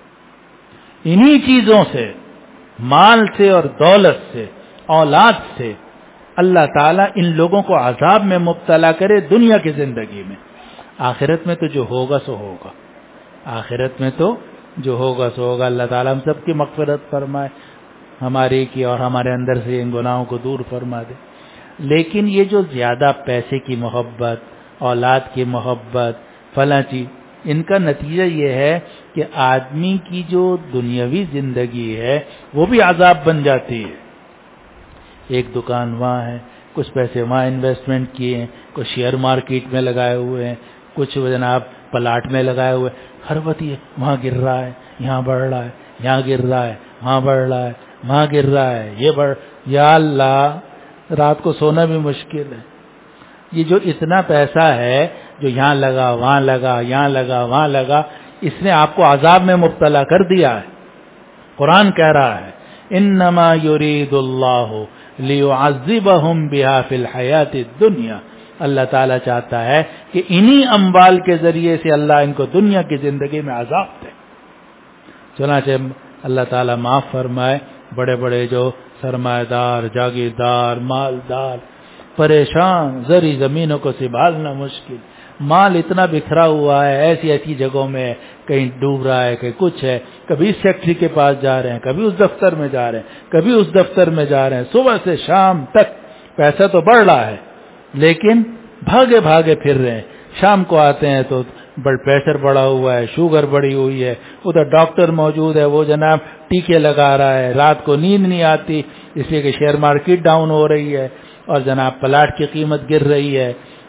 [SPEAKER 1] انہی چیزوں سے، مال سے اور دولت سے، اولاد سے اللہ تعالیٰ ان لوگوں کو عذاب میں مبتلا کرے دنیا کی زندگی میں. آخرت میں تو جو ہوگا سو ہوگا، آخرت میں تو جو ہوگا سو ہوگا. اللہ تعالیٰ ہم سب کی مغفرت فرمائے، ہماری کی اور ہمارے اندر سے ان گناہوں کو دور فرما دے. لیکن یہ جو زیادہ پیسے کی محبت، اولاد کی محبت، فلاں چیز، ان کا نتیجہ یہ ہے کہ آدمی کی جو دنیاوی زندگی ہے وہ بھی عذاب بن جاتی ہے. ایک دکان وہاں ہے، کچھ پیسے وہاں انویسٹمنٹ کیے ہیں، کچھ شیئر مارکیٹ میں لگائے ہوئے ہیں، کچھ جناب پلاٹ میں لگائے ہوئے، ہر وقت یہ وہاں گر رہا ہے، یہاں بڑھ رہا ہے، یہاں گر رہا ہے، وہاں بڑھ رہا ہے، وہاں گر رہا ہے، یہ بڑھ. یا اللہ، رات کو سونا بھی مشکل ہے. یہ جو اتنا پیسہ ہے جو یہاں لگا، وہاں لگا، یہاں لگا، وہاں لگا، اس نے آپ کو عذاب میں مبتلا کر دیا ہے. قرآن کہہ رہا ہے انما یرید اللہ لیعذبہم بہا فی الحیات الدنیا، اللہ تعالیٰ چاہتا ہے کہ انہی اموال کے ذریعے سے اللہ ان کو دنیا کی زندگی میں عذاب دے. چنانچہ اللہ تعالیٰ معاف فرمائے، بڑے بڑے جو سرمایہ دار، جاگیردار، مالدار پریشان، زری زمینوں کو سنبھالنا مشکل، مال اتنا بکھرا ہوا ہے، ایسی ایسی جگہوں میں، کہیں ڈوب رہا ہے، کہیں کچھ ہے، کبھی اس فیکٹری کے پاس جا رہے ہیں، کبھی اس دفتر میں جا رہے ہیں، کبھی اس دفتر میں جا رہے ہیں، صبح سے شام تک پیسہ تو بڑھ رہا ہے لیکن بھاگے بھاگے پھر رہے ہیں. شام کو آتے ہیں تو بلڈ پریشر بڑھا ہوا ہے، شوگر بڑھی ہوئی ہے، ادھر ڈاکٹر موجود ہے، وہ جناب ٹیکے لگا رہا ہے، رات کو نیند نہیں آتی اس لیے کہ شیئر مارکیٹ ڈاؤن ہو رہی ہے اور جناب پلاٹ کی قیمت گر رہی ہے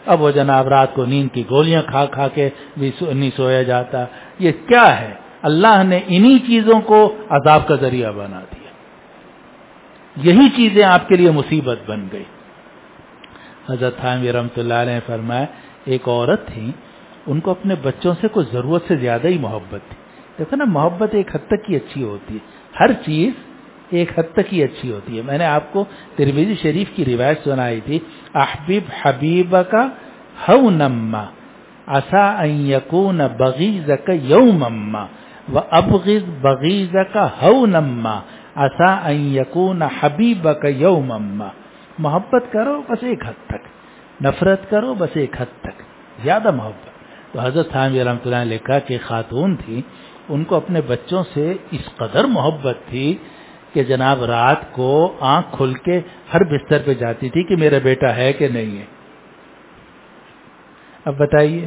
[SPEAKER 1] اب وہ جناب رات کو نیند کی گولیاں کھا کھا کے بھی نہیں سویا جاتا. یہ کیا ہے؟ اللہ نے انہی چیزوں کو عذاب کا ذریعہ بنا دیا. یہی چیزیں آپ کے لیے مصیبت بن گئی. حضرت تھانوی رحمۃ اللہ علیہ نے فرمایا ایک عورت تھی، ان کو اپنے بچوں سے کوئی ضرورت سے زیادہ ہی محبت تھی. دیکھو نا، محبت ایک حد تک ہی اچھی ہوتی ہے، ہر چیز ایک حد تک ہی اچھی ہوتی ہے. میں نے آپ کو ترمذی شریف کی روایت سنائی تھی، احبب حبیبک ہونما عسى ان يكون بغيضك يوما وابغض بغيضك ہونما عسى ان يكون حبیبک یوما. محبت کرو بس ایک حد تک، نفرت کرو بس ایک حد تک، زیادہ محبت. تو حضرت تھانوی رحمۃ اللہ نے لکھا کہ خاتون تھی، ان کو اپنے بچوں سے اس قدر محبت تھی کہ جناب رات کو آنکھ کھل کے ہر بستر پہ جاتی تھی کہ میرا بیٹا ہے کہ نہیں ہے. اب بتائیے،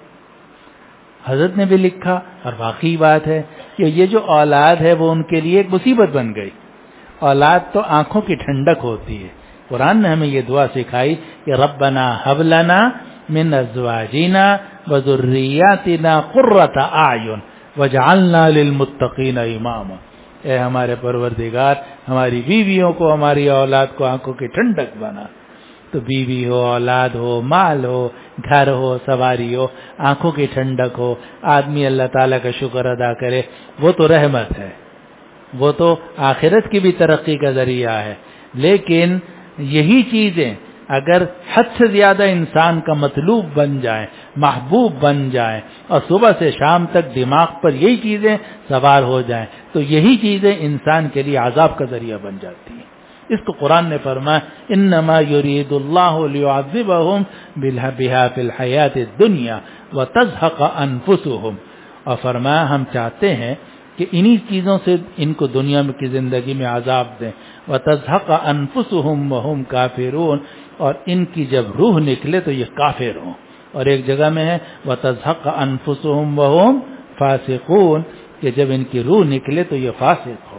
[SPEAKER 1] حضرت نے بھی لکھا اور واقعی بات ہے کہ یہ جو اولاد ہے وہ ان کے لیے ایک مصیبت بن گئی. اولاد تو آنکھوں کی ٹھنڈک ہوتی ہے. قرآن نے ہمیں یہ دعا سکھائی کہ ربنا هب لنا من ازواجنا وذریاتنا قرۃ اعین وجعلنا للمتقین اماما. اے ہمارے پروردگار، ہماری بیویوں کو، ہماری اولاد کو آنکھوں کی ٹھنڈک بنا. تو بیوی ہو، اولاد ہو، مال ہو، گھر ہو، سواری ہو، آنکھوں کی ٹھنڈک ہو، آدمی اللہ تعالیٰ کا شکر ادا کرے، وہ تو رحمت ہے، وہ تو آخرت کی بھی ترقی کا ذریعہ ہے. لیکن یہی چیزیں اگر حد سے زیادہ انسان کا مطلوب بن جائیں، محبوب بن جائیں، اور صبح سے شام تک دماغ پر یہی چیزیں سوار ہو جائیں، تو یہی چیزیں انسان کے لیے عذاب کا ذریعہ بن جاتی ہیں. اس کو قرآن نے فرمایا انما یرید اللہ لیعذبہم بہا فی الحیات الدنیا وتزہق انفسہم. اور فرمایا ہم چاہتے ہیں کہ انہی چیزوں سے ان کو دنیا میں کی زندگی میں عذاب دیں. وتزہق انفسہم وہم کافرون، اور ان کی جب روح نکلے تو یہ کافر ہوں. اور ایک جگہ میں ہے وتزہق انفسہم وہم فاسقون، کہ جب ان کی روح نکلے تو یہ فاسق ہو.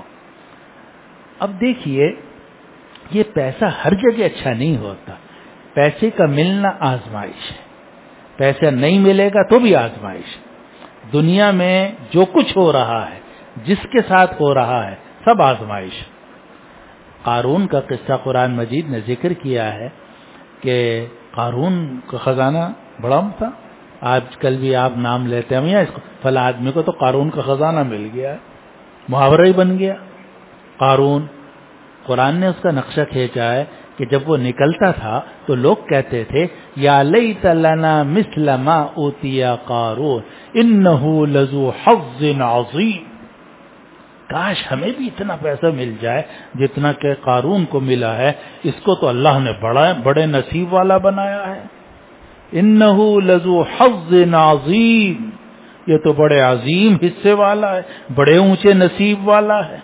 [SPEAKER 1] اب دیکھیے، یہ پیسہ ہر جگہ اچھا نہیں ہوتا. پیسے کا ملنا آزمائش ہے، پیسہ نہیں ملے گا تو بھی آزمائش ہے. دنیا میں جو کچھ ہو رہا ہے، جس کے ساتھ ہو رہا ہے، سب آزمائش. قارون کا قصہ قرآن مجید نے ذکر کیا ہے کہ قارون کا خزانہ بڑا تھا. آج کل بھی آپ نام لیتے ہیں یا اس کو فلاں آدمی کو تو قارون کا خزانہ مل گیا ہے، محاورہ ہی بن گیا قارون. قرآن نے اس کا نقشہ کھینچا ہے کہ جب وہ نکلتا تھا تو لوگ کہتے تھے یا لیت لنا مثل ما اوتی قارون انہ لذو حظ عظیم. کاش ہمیں بھی اتنا پیسہ مل جائے جتنا کہ قارون کو ملا ہے. اس کو تو اللہ نے بڑے نصیب والا بنایا ہے. انہ لذو حظ عظیم، یہ تو بڑے عظیم حصے والا ہے، بڑے اونچے نصیب والا ہے.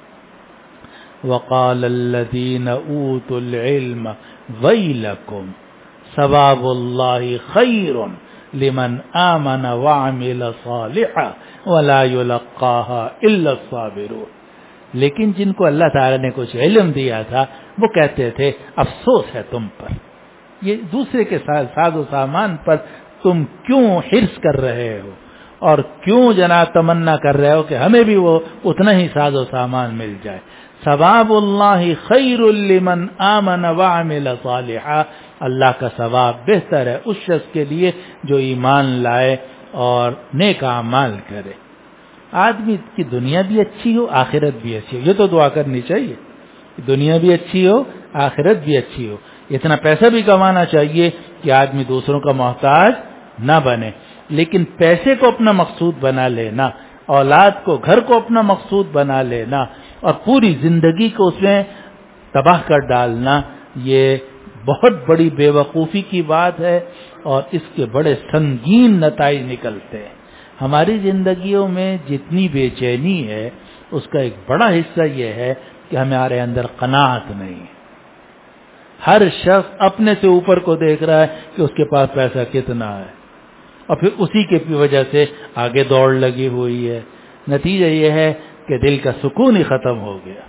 [SPEAKER 1] وقال الذين اوتوا العلم ويلكم ثواب الله خير لمن آمن وعمل صالحا ولا يلقاها الا الصابرون. لیکن جن کو اللہ تعالی نے کچھ علم دیا تھا وہ کہتے تھے افسوس ہے تم پر، یہ دوسرے کے ساز و سامان پر تم کیوں حرص کر رہے ہو اور کیوں جناب تمنا کر رہے ہو کہ ہمیں بھی وہ اتنا ہی ساز و سامان مل جائے. ثواب اللہ خیر لمن آمن وعمل صالحا، اللہ کا ثواب بہتر ہے اس شخص کے لیے جو ایمان لائے اور نیک اعمال کرے. آدمی کی دنیا بھی اچھی ہو، آخرت بھی اچھی ہو، یہ تو دعا کرنی چاہیے. دنیا بھی اچھی ہو، آخرت بھی اچھی ہو. اتنا پیسہ بھی کمانا چاہیے کہ آدمی دوسروں کا محتاج نہ بنے. لیکن پیسے کو اپنا مقصود بنا لینا، اولاد کو، گھر کو اپنا مقصود بنا لینا اور پوری زندگی کو اس میں تباہ کر ڈالنا، یہ بہت بڑی بے وقوفی کی بات ہے اور اس کے بڑے سنگین نتائج نکلتے ہیں. ہماری زندگیوں میں جتنی بے چینی ہے اس کا ایک بڑا حصہ یہ ہے کہ ہمارے اندر قناعت نہیں ہے. ہر شخص اپنے سے اوپر کو دیکھ رہا ہے کہ اس کے پاس پیسہ کتنا ہے اور پھر اسی کی وجہ سے آگے دوڑ لگی ہوئی ہے. نتیجہ یہ ہے کہ دل کا سکون ہی ختم ہو گیا.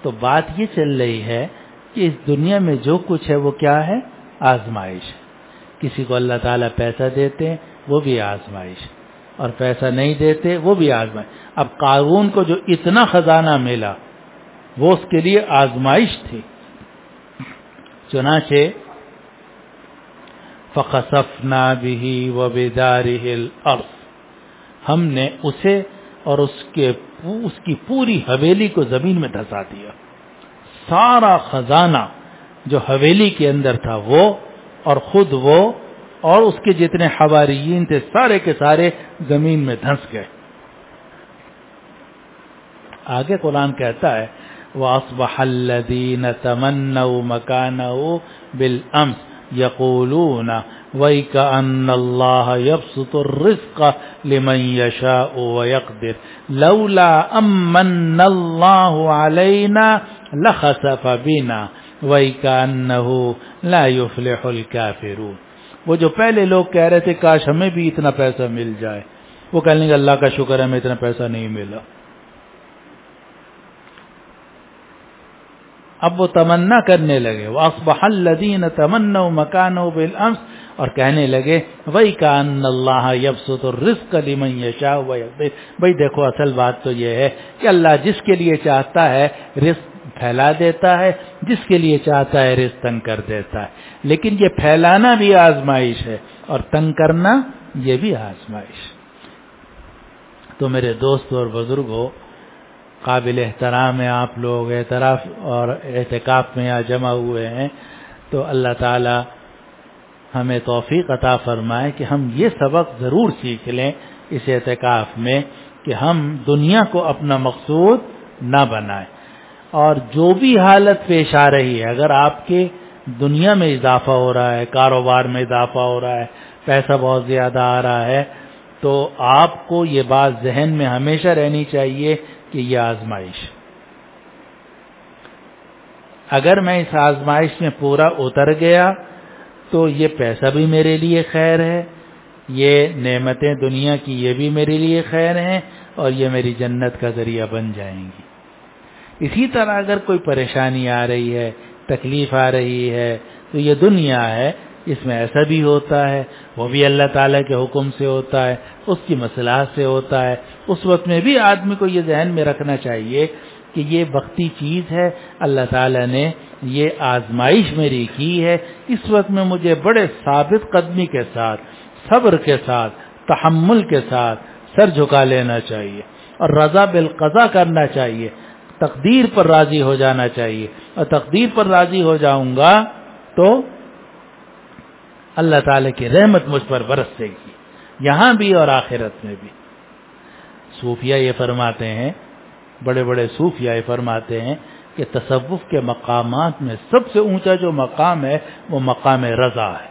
[SPEAKER 1] تو بات یہ چل رہی ہے کہ اس دنیا میں جو کچھ ہے وہ کیا ہے؟ آزمائش ہے. کسی کو اللہ تعالیٰ پیسہ دیتے ہیں وہ بھی آزمائش، اور پیسہ نہیں دیتے وہ بھی آزمائش. اب قارون کو جو اتنا خزانہ ملا وہ اس کے لیے آزمائش تھی. چنانچہ فَخَسَفْنَا بِهِ وَبِدَارِهِ الْأَرْضِ، ہم نے اسے اور اس کی پوری حویلی کو زمین میں دھسا دیا. سارا خزانہ جو حویلی کے اندر تھا وہ، اور خود وہ، اور اس کے جتنے حواریین تھے سارے کے سارے زمین میں دھنس گئے. آگے قرآن کہتا ہے وَأَصْبَحَ الَّذِينَ تَمَنَّوْا مَكَانَهُ بِالْأَمْسِ يَقُولُونَ وَيْكَأَنَّ اللَّهَ يَبْسُطُ الرِّزْقَ لِمَنْ يَشَاءُ وَيَقْدِرُ لَوْلَا أَمَّنَّ اللَّهُ عَلَيْنَا لَخَسَفَ بِنَا وَيْكَأَنَّهُ لَا يُفْلِحُ الْكَافِرُونَ. وہ جو پہلے لوگ کہہ رہے تھے کاش ہمیں بھی اتنا پیسہ مل جائے، وہ کہنے لگے اللہ کا شکر ہے ہمیں اتنا پیسہ نہیں ملا. اب وہ تمنا کرنے لگے وَأَصْبَحَ الَّذِينَ تَمَنَّوْا مَكَانَهُ بِالْأَمْسِ، اور کہنے لگے وَيْكَأَنَّ اللَّهَ يَبْسُطُ الرِّزْقَ لِمَنْ يَشَاءُ وَيَقْدِرُ. بھئی دیکھو اصل بات تو یہ ہے کہ اللہ جس کے لیے چاہتا ہے رزق پھیلا دیتا ہے، جس کے لیے چاہتا ہے رزق تنگ کر دیتا ہے. لیکن یہ پھیلانا بھی آزمائش ہے اور تنگ کرنا یہ بھی آزمائش. تو میرے دوست اور بزرگوں، قابل احترام ہے آپ لوگ اعتراف اور اعتکاف میں یہاں جمع ہوئے ہیں، تو اللہ تعالی ہمیں توفیق عطا فرمائے کہ ہم یہ سبق ضرور سیکھ لیں اس اعتکاف میں کہ ہم دنیا کو اپنا مقصود نہ بنائیں. اور جو بھی حالت پیش آ رہی ہے، اگر آپ کے دنیا میں اضافہ ہو رہا ہے، کاروبار میں اضافہ ہو رہا ہے، پیسہ بہت زیادہ آ رہا ہے، تو آپ کو یہ بات ذہن میں ہمیشہ رہنی چاہیے کہ یہ آزمائش. اگر میں اس آزمائش میں پورا اتر گیا تو یہ پیسہ بھی میرے لیے خیر ہے، یہ نعمتیں دنیا کی یہ بھی میرے لیے خیر ہیں، اور یہ میری جنت کا ذریعہ بن جائیں گی. اسی طرح اگر کوئی پریشانی آ رہی ہے، تکلیف آ رہی ہے، تو یہ دنیا ہے، اس میں ایسا بھی ہوتا ہے، وہ بھی اللہ تعالیٰ کے حکم سے ہوتا ہے، اس کی مصلحت سے ہوتا ہے. اس وقت میں بھی آدمی کو یہ ذہن میں رکھنا چاہیے کہ یہ وقتی چیز ہے، اللہ تعالیٰ نے یہ آزمائش میری کی ہے، اس وقت میں مجھے بڑے ثابت قدمی کے ساتھ، صبر کے ساتھ، تحمل کے ساتھ سر جھکا لینا چاہیے اور رضا بالقضا کرنا چاہیے. تقدیر پر راضی ہو جانا چاہیے، اور تقدیر پر راضی ہو جاؤں گا تو اللہ تعالی کی رحمت مجھ پر برسے گی، یہاں بھی اور آخرت میں بھی. صوفیہ یہ فرماتے ہیں، بڑے بڑے صوفیہ یہ فرماتے ہیں کہ تصوف کے مقامات میں سب سے اونچا جو مقام ہے وہ مقام رضا ہے.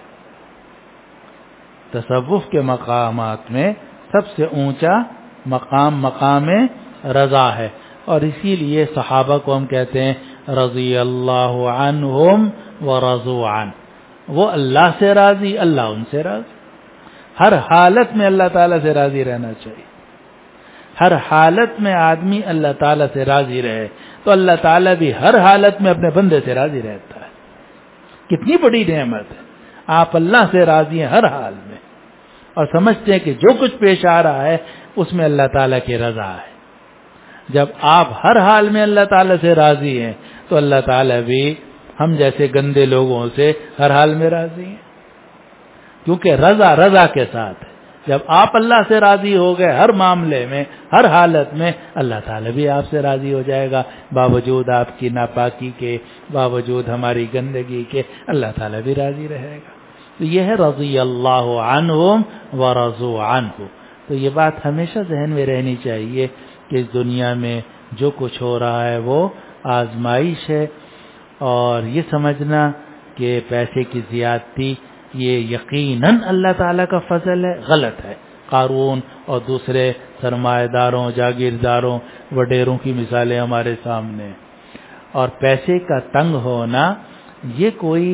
[SPEAKER 1] تصوف کے مقامات میں سب سے اونچا مقام رضا ہے، اور اسی لیے صحابہ کو ہم کہتے ہیں رضی اللہ عنہم ورضوا عنہ. وہ اللہ سے راضی، اللہ ان سے راضی. ہر حالت میں اللہ تعالیٰ سے راضی رہنا چاہیے. ہر حالت میں آدمی اللہ تعالیٰ سے راضی رہے تو اللہ تعالیٰ بھی ہر حالت میں اپنے بندے سے راضی رہتا ہے. کتنی بڑی نعمت ہے. آپ اللہ سے راضی ہیں ہر حال میں، اور سمجھتے ہیں کہ جو کچھ پیش آ رہا ہے اس میں اللہ تعالیٰ کی رضا ہے. جب آپ ہر حال میں اللہ تعالیٰ سے راضی ہیں تو اللہ تعالیٰ بھی ہم جیسے گندے لوگوں سے ہر حال میں راضی ہیں، کیونکہ رضا کے ساتھ ہے. جب آپ اللہ سے راضی ہو گئے ہر معاملے میں، ہر حالت میں، اللہ تعالیٰ بھی آپ سے راضی ہو جائے گا. باوجود آپ کی ناپاکی کے، باوجود ہماری گندگی کے، اللہ تعالیٰ بھی راضی رہے گا. تو یہ ہے رضی اللہ عنہم ورضوا عنہ. تو یہ بات ہمیشہ ذہن میں رہنی چاہیے کہ اس دنیا میں جو کچھ ہو رہا ہے وہ آزمائش ہے، اور یہ سمجھنا کہ پیسے کی زیادتی یہ یقیناً اللہ تعالیٰ کا فضل ہے، غلط ہے. قارون اور دوسرے سرمایہ داروں، جاگیرداروں، وڈیروں کی مثالیں ہمارے سامنے. اور پیسے کا تنگ ہونا یہ کوئی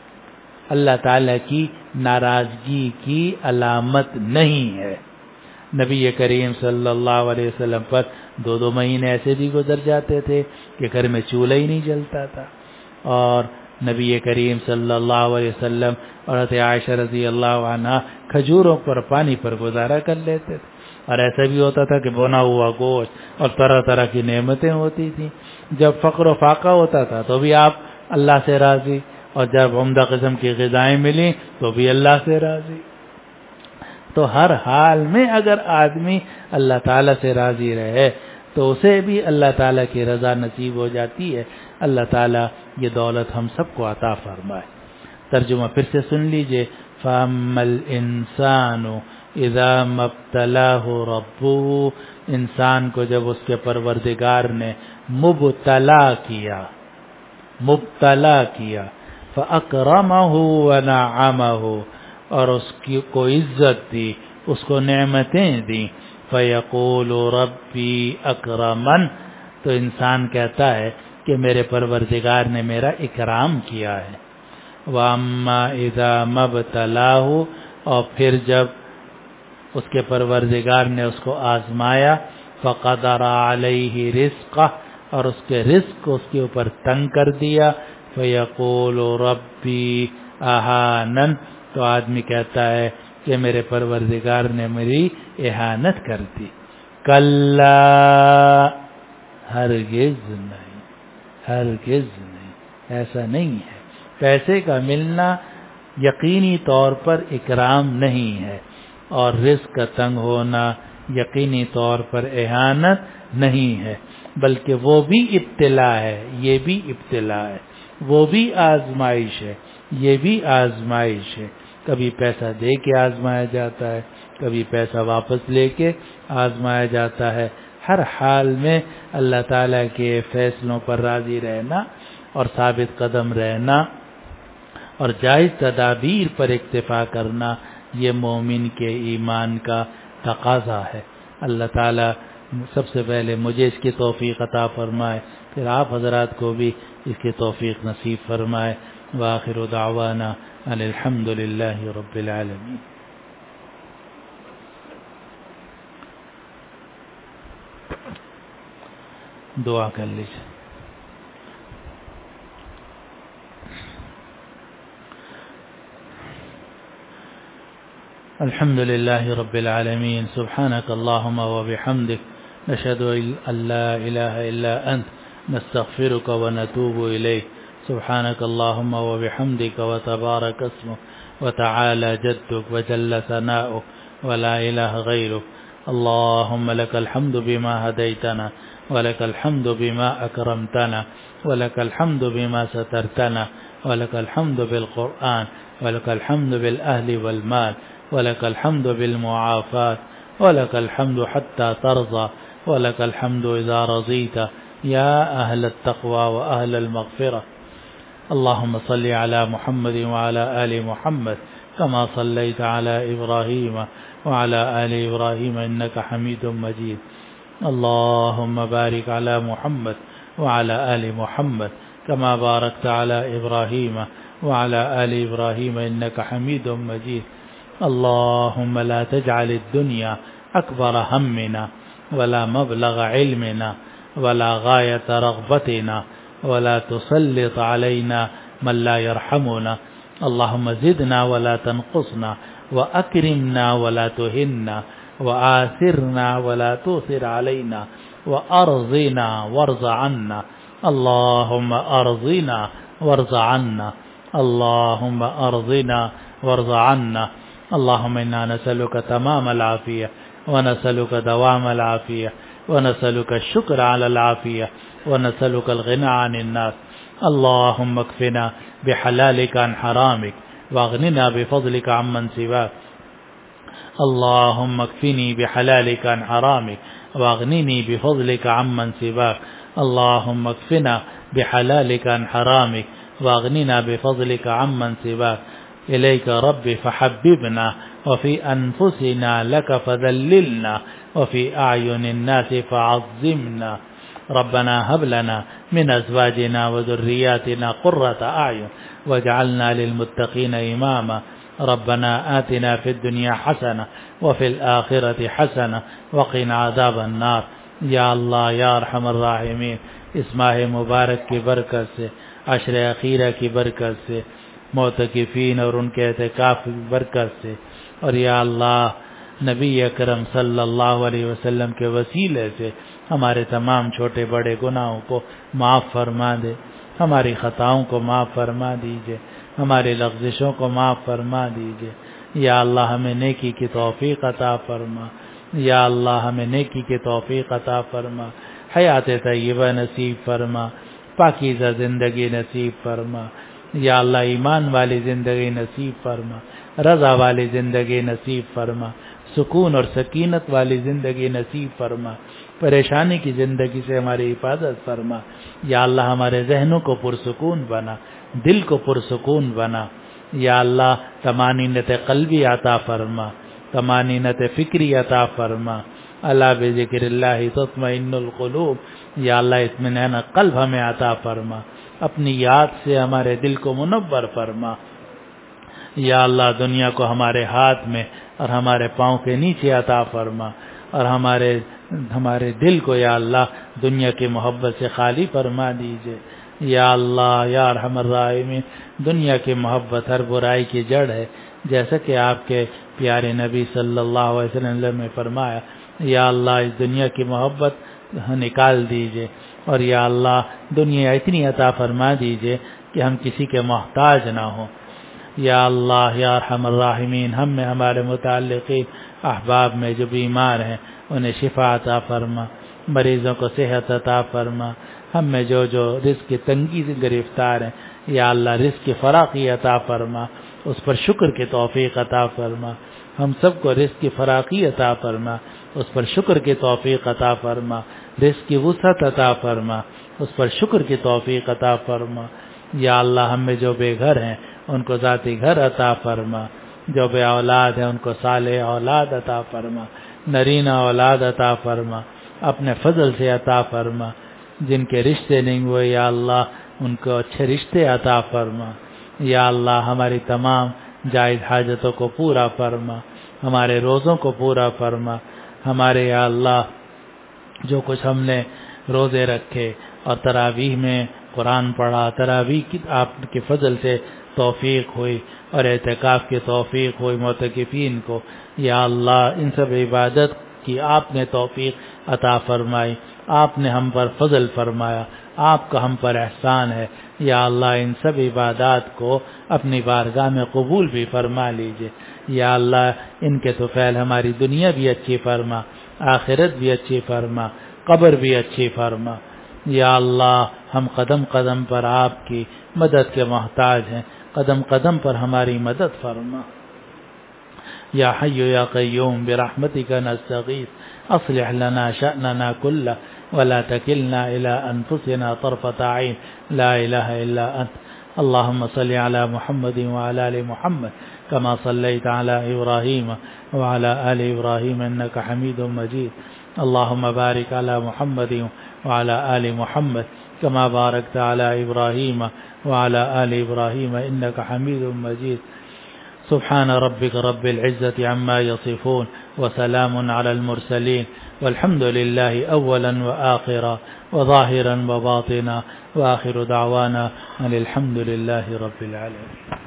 [SPEAKER 1] اللہ تعالیٰ کی ناراضگی کی علامت نہیں ہے. نبی کریم صلی اللہ علیہ وسلم پر 2 مہینے ایسے بھی گزر جاتے تھے کہ گھر میں چولہا ہی نہیں جلتا تھا، اور نبی کریم صلی اللہ علیہ وسلم اور حضرت عائشہ رضی اللہ عنہا کھجوروں پر پانی پر گزارا کر لیتے تھے، اور ایسا بھی ہوتا تھا کہ بنا ہوا گوشت اور طرح طرح کی نعمتیں ہوتی تھیں۔ جب فقر و فاقہ ہوتا تھا تو بھی آپ اللہ سے راضی، اور جب عمدہ قسم کی غذائیں ملیں تو بھی اللہ سے راضی۔ تو ہر حال میں اگر آدمی اللہ تعالیٰ سے راضی رہے تو اسے بھی اللہ تعالیٰ کی رضا نصیب ہو جاتی ہے۔ اللہ تعالیٰ یہ دولت ہم سب کو عطا فرمائے۔ ترجمہ پھر سے سن لیجئے۔ فَأَمَّا الْإِنسَانُ إِذَا مَا ابْتَلَاهُ رَبُّهُ، انسان کو جب اس کے پروردگار نے مبتلا کیا فَأَكْرَمَهُ وَنَعَّمَهُ، اور اس کو عزت دی، اس کو نعمتیں دی، فَيَقُولُ رَبِّي أَكْرَمَنِ، تو انسان کہتا ہے کہ میرے پروردگار نے میرا اکرام کیا ہے۔ وَأَمَّا إِذَا مَا ابْتَلَاهُ، اور پھر جب اس کے پروردگار نے اس کو آزمایا، فَقَدَرَ عَلَيْهِ رِزْقَهُ، اور اس کے رزق کو اس کے اوپر تنگ کر دیا، فَيَقُولُ رَبِّي أَهَانَنِ، تو آدمی کہتا ہے کہ میرے پروردگار نے میری اہانت کر دی۔ کلا، ہرگز نہیں، ہرگز نہیں، ایسا نہیں ہے۔ پیسے کا ملنا یقینی طور پر اکرام نہیں ہے، اور رزق کا تنگ ہونا یقینی طور پر اہانت نہیں ہے، بلکہ وہ بھی ابتلا ہے، یہ بھی ابتلا ہے، وہ بھی آزمائش ہے، یہ بھی آزمائش ہے۔ کبھی پیسہ دے کے آزمایا جاتا ہے، کبھی پیسہ واپس لے کے آزمایا جاتا ہے۔ ہر حال میں اللہ تعالیٰ کے فیصلوں پر راضی رہنا اور ثابت قدم رہنا اور جائز تدابیر پر اکتفا کرنا، یہ مومن کے ایمان کا تقاضا ہے۔ اللہ تعالیٰ سب سے پہلے مجھے اس کی توفیق عطا فرمائے، پھر آپ حضرات کو بھی اس کی توفیق نصیب فرمائے۔ وآخر دعوانا ان الحمد للہ رب العالمین۔ دعا کر لیجیے۔ الحمد لله رب العالمين، سبحانك اللهم وبحمدك، نشهد أن لا إله إلا أنت، نستغفرك ونتوب إليك، سبحانك اللهم وبحمدك، وتبارك اسمك، وتعالى جدك، وجل ثناؤك، ولا إله غيرك، اللهم لك الحمد بما هديتنا، ولك الحمد بما أكرمتنا، ولك الحمد بما سترتنا، ولك الحمد بالقرآن، ولك الحمد بالأهل والمال، ولك الحمد بالمعافاة، ولك الحمد حتى ترضى، ولك الحمد إذا رضيت، يا أهل التقوى وأهل المغفرة۔ اللهم صل على محمد وعلى آل محمد كما صليت على إبراهيم وعلى آل إبراهيم إنك حميد مجيد، اللهم بارك على محمد وعلى آل محمد كما باركت على إبراهيم وعلى آل إبراهيم إنك حميد مجيد، اللهم لا تجعل الدنيا أكبر همنا، ولا مبلغ علمنا، ولا غاية رغبتنا، ولا تسلط علينا من لا يرحمنا، اللهم زدنا ولا تنقصنا، وأكرمنا ولا تهنا، وآثرنا ولا تؤثر علينا، وأرضنا وارض عنا، اللهم أرضنا وارض عنا، اللهم أرضنا وارض عنا، اللهم إنا نسألك تمام العافية، ونسألك دوام العافية، ونسألك الشكر على العافية، ونسألك الغنى عن الناس، اللهم اكفنا بحلالك عن حرامك، واغننا بفضلك عمن سواك، اللهم اكفني بحلالك عن حرامك، واغنني بفضلك عمن سواك، اللهم اكفنا بحلالك عن حرامك، واغننا بفضلك عمن سواك، إليك ربي فحببنا، وفي أنفسنا لك فذللنا، وفي أعين الناس فعظمنا، ربنا هب لنا من أزواجنا وذرياتنا قرة أعين، واجعلنا للمتقين إماما، ربنا آتنا فی الدنیا حسنہ وفی الآخرۃ حسنہ وقنا عذاب النار۔ یا اللہ یا ارحم الراحمین، اس ماہ مبارک کی برکت سے، عشر اخیرہ کی برکت سے، معتکفین اور ان کے اعتکاف کی برکت سے، اور یا اللہ نبی اکرم صلی اللہ علیہ وسلم کے وسیلے سے ہمارے تمام چھوٹے بڑے گناہوں کو معاف فرما دے، ہماری خطاؤں کو معاف فرما دیجئے، ہماری لغزشوں کو معاف فرما دیجئے۔ یا اللہ ہمیں نیکی کی توفیق عطا فرما، یا اللہ ہمیں نیکی کی توفیق عطا فرما، حیات طیبہ نصیب فرما، پاکیزہ زندگی نصیب فرما، یا اللہ ایمان والی زندگی نصیب فرما، رضا والی زندگی نصیب فرما، سکون اور سکینت والی زندگی نصیب فرما، پریشانی کی زندگی سے ہماری حفاظت فرما۔ یا اللہ ہمارے ذہنوں کو پرسکون بنا، دل کو پرسکون بنا۔ یا اللہ طمانینت قلبی عطا فرما، طمانینت فکری عطا فرما۔ اللہ بذکر اللہ تطمئن القلوب، یا اللہ اطمینان قلب ہمیں عطا فرما، اپنی یاد سے ہمارے دل کو منور فرما۔ یا اللہ دنیا کو ہمارے ہاتھ میں اور ہمارے پاؤں کے نیچے عطا فرما، اور ہمارے دل کو یا اللہ دنیا کی محبت سے خالی فرما دیجئے۔ یا اللہ یا ارحم الراحمین، دنیا کی محبت ہر برائی کی جڑ ہے، جیسا کہ آپ کے پیارے نبی صلی اللہ علیہ وسلم نے فرمایا۔ یا اللہ اس دنیا کی محبت نکال دیجئے، اور یا اللہ دنیا اتنی عطا فرما دیجئے کہ ہم کسی کے محتاج نہ ہوں۔ یا اللہ یا ارحم الراحمین، ہم میں ہمارے متعلقین احباب میں جو بیمار ہیں انہیں شفا عطا فرما، مریضوں کو صحت عطا فرما، ہم میں جو رزق کی تنگی سے گرفتار ہیں یا اللہ رزق کی فراخی عطا فرما، اس پر شکر کی توفیق عطا فرما، ہم سب کو رزق کی فراخی عطا فرما، اس پر شکر کی توفیق عطا فرما، رزق کی وسعت عطا فرما، اس پر شکر کی توفیق عطا فرما۔ یا اللہ ہم میں جو بے گھر ہیں ان کو ذاتی گھر عطا فرما، جو بے اولاد ہیں ان کو صالح اولاد عطا فرما، نرینہ اولاد عطا فرما، اپنے فضل سے عطا فرما۔ جن کے رشتے نہیں ہوئے یا اللہ ان کو اچھے رشتے عطا فرما۔ یا اللہ ہماری تمام جائز حاجتوں کو پورا فرما، ہمارے روزوں کو پورا فرما، ہمارے یا اللہ جو کچھ ہم نے روزے رکھے اور تراویح میں قرآن پڑھا، تراویح کی آپ کے فضل سے توفیق ہوئی اور اعتکاف کی توفیق ہوئی معتکفین کو، یا اللہ ان سب عبادت کی آپ نے توفیق عطا فرمائی، آپ نے ہم پر فضل فرمایا، آپ کا ہم پر احسان ہے۔ یا اللہ ان سب عبادات کو اپنی بارگاہ میں قبول بھی فرما لیجئے۔ یا اللہ ان کے طفیل ہماری دنیا بھی اچھی فرما، آخرت بھی اچھی فرما، قبر بھی اچھی فرما۔ یا اللہ ہم قدم قدم پر آپ کی مدد کے محتاج ہیں، قدم قدم پر ہماری مدد فرما۔ یا حی یا قیوم برحمتک نستغیث اصلح لنا شأننا كله ولا تكلنا إلى أنفسنا طرفة عين لا إله إلا أنت۔ اللهم صل على محمد وعلى آل محمد كما صليت على إبراهيم وعلى آل إبراهيم إنك حميد مجيد۔ اللهم بارك على محمد وعلى آل محمد كما باركت على إبراهيم وعلى آل إبراهيم إنك حميد مجيد۔ سبحان ربك رب العزة عما يصفون وسلام على المرسلين والحمد لله أولا وآخرا وظاهرا وباطنا وآخر دعوانا أن الحمد لله رب العالمين۔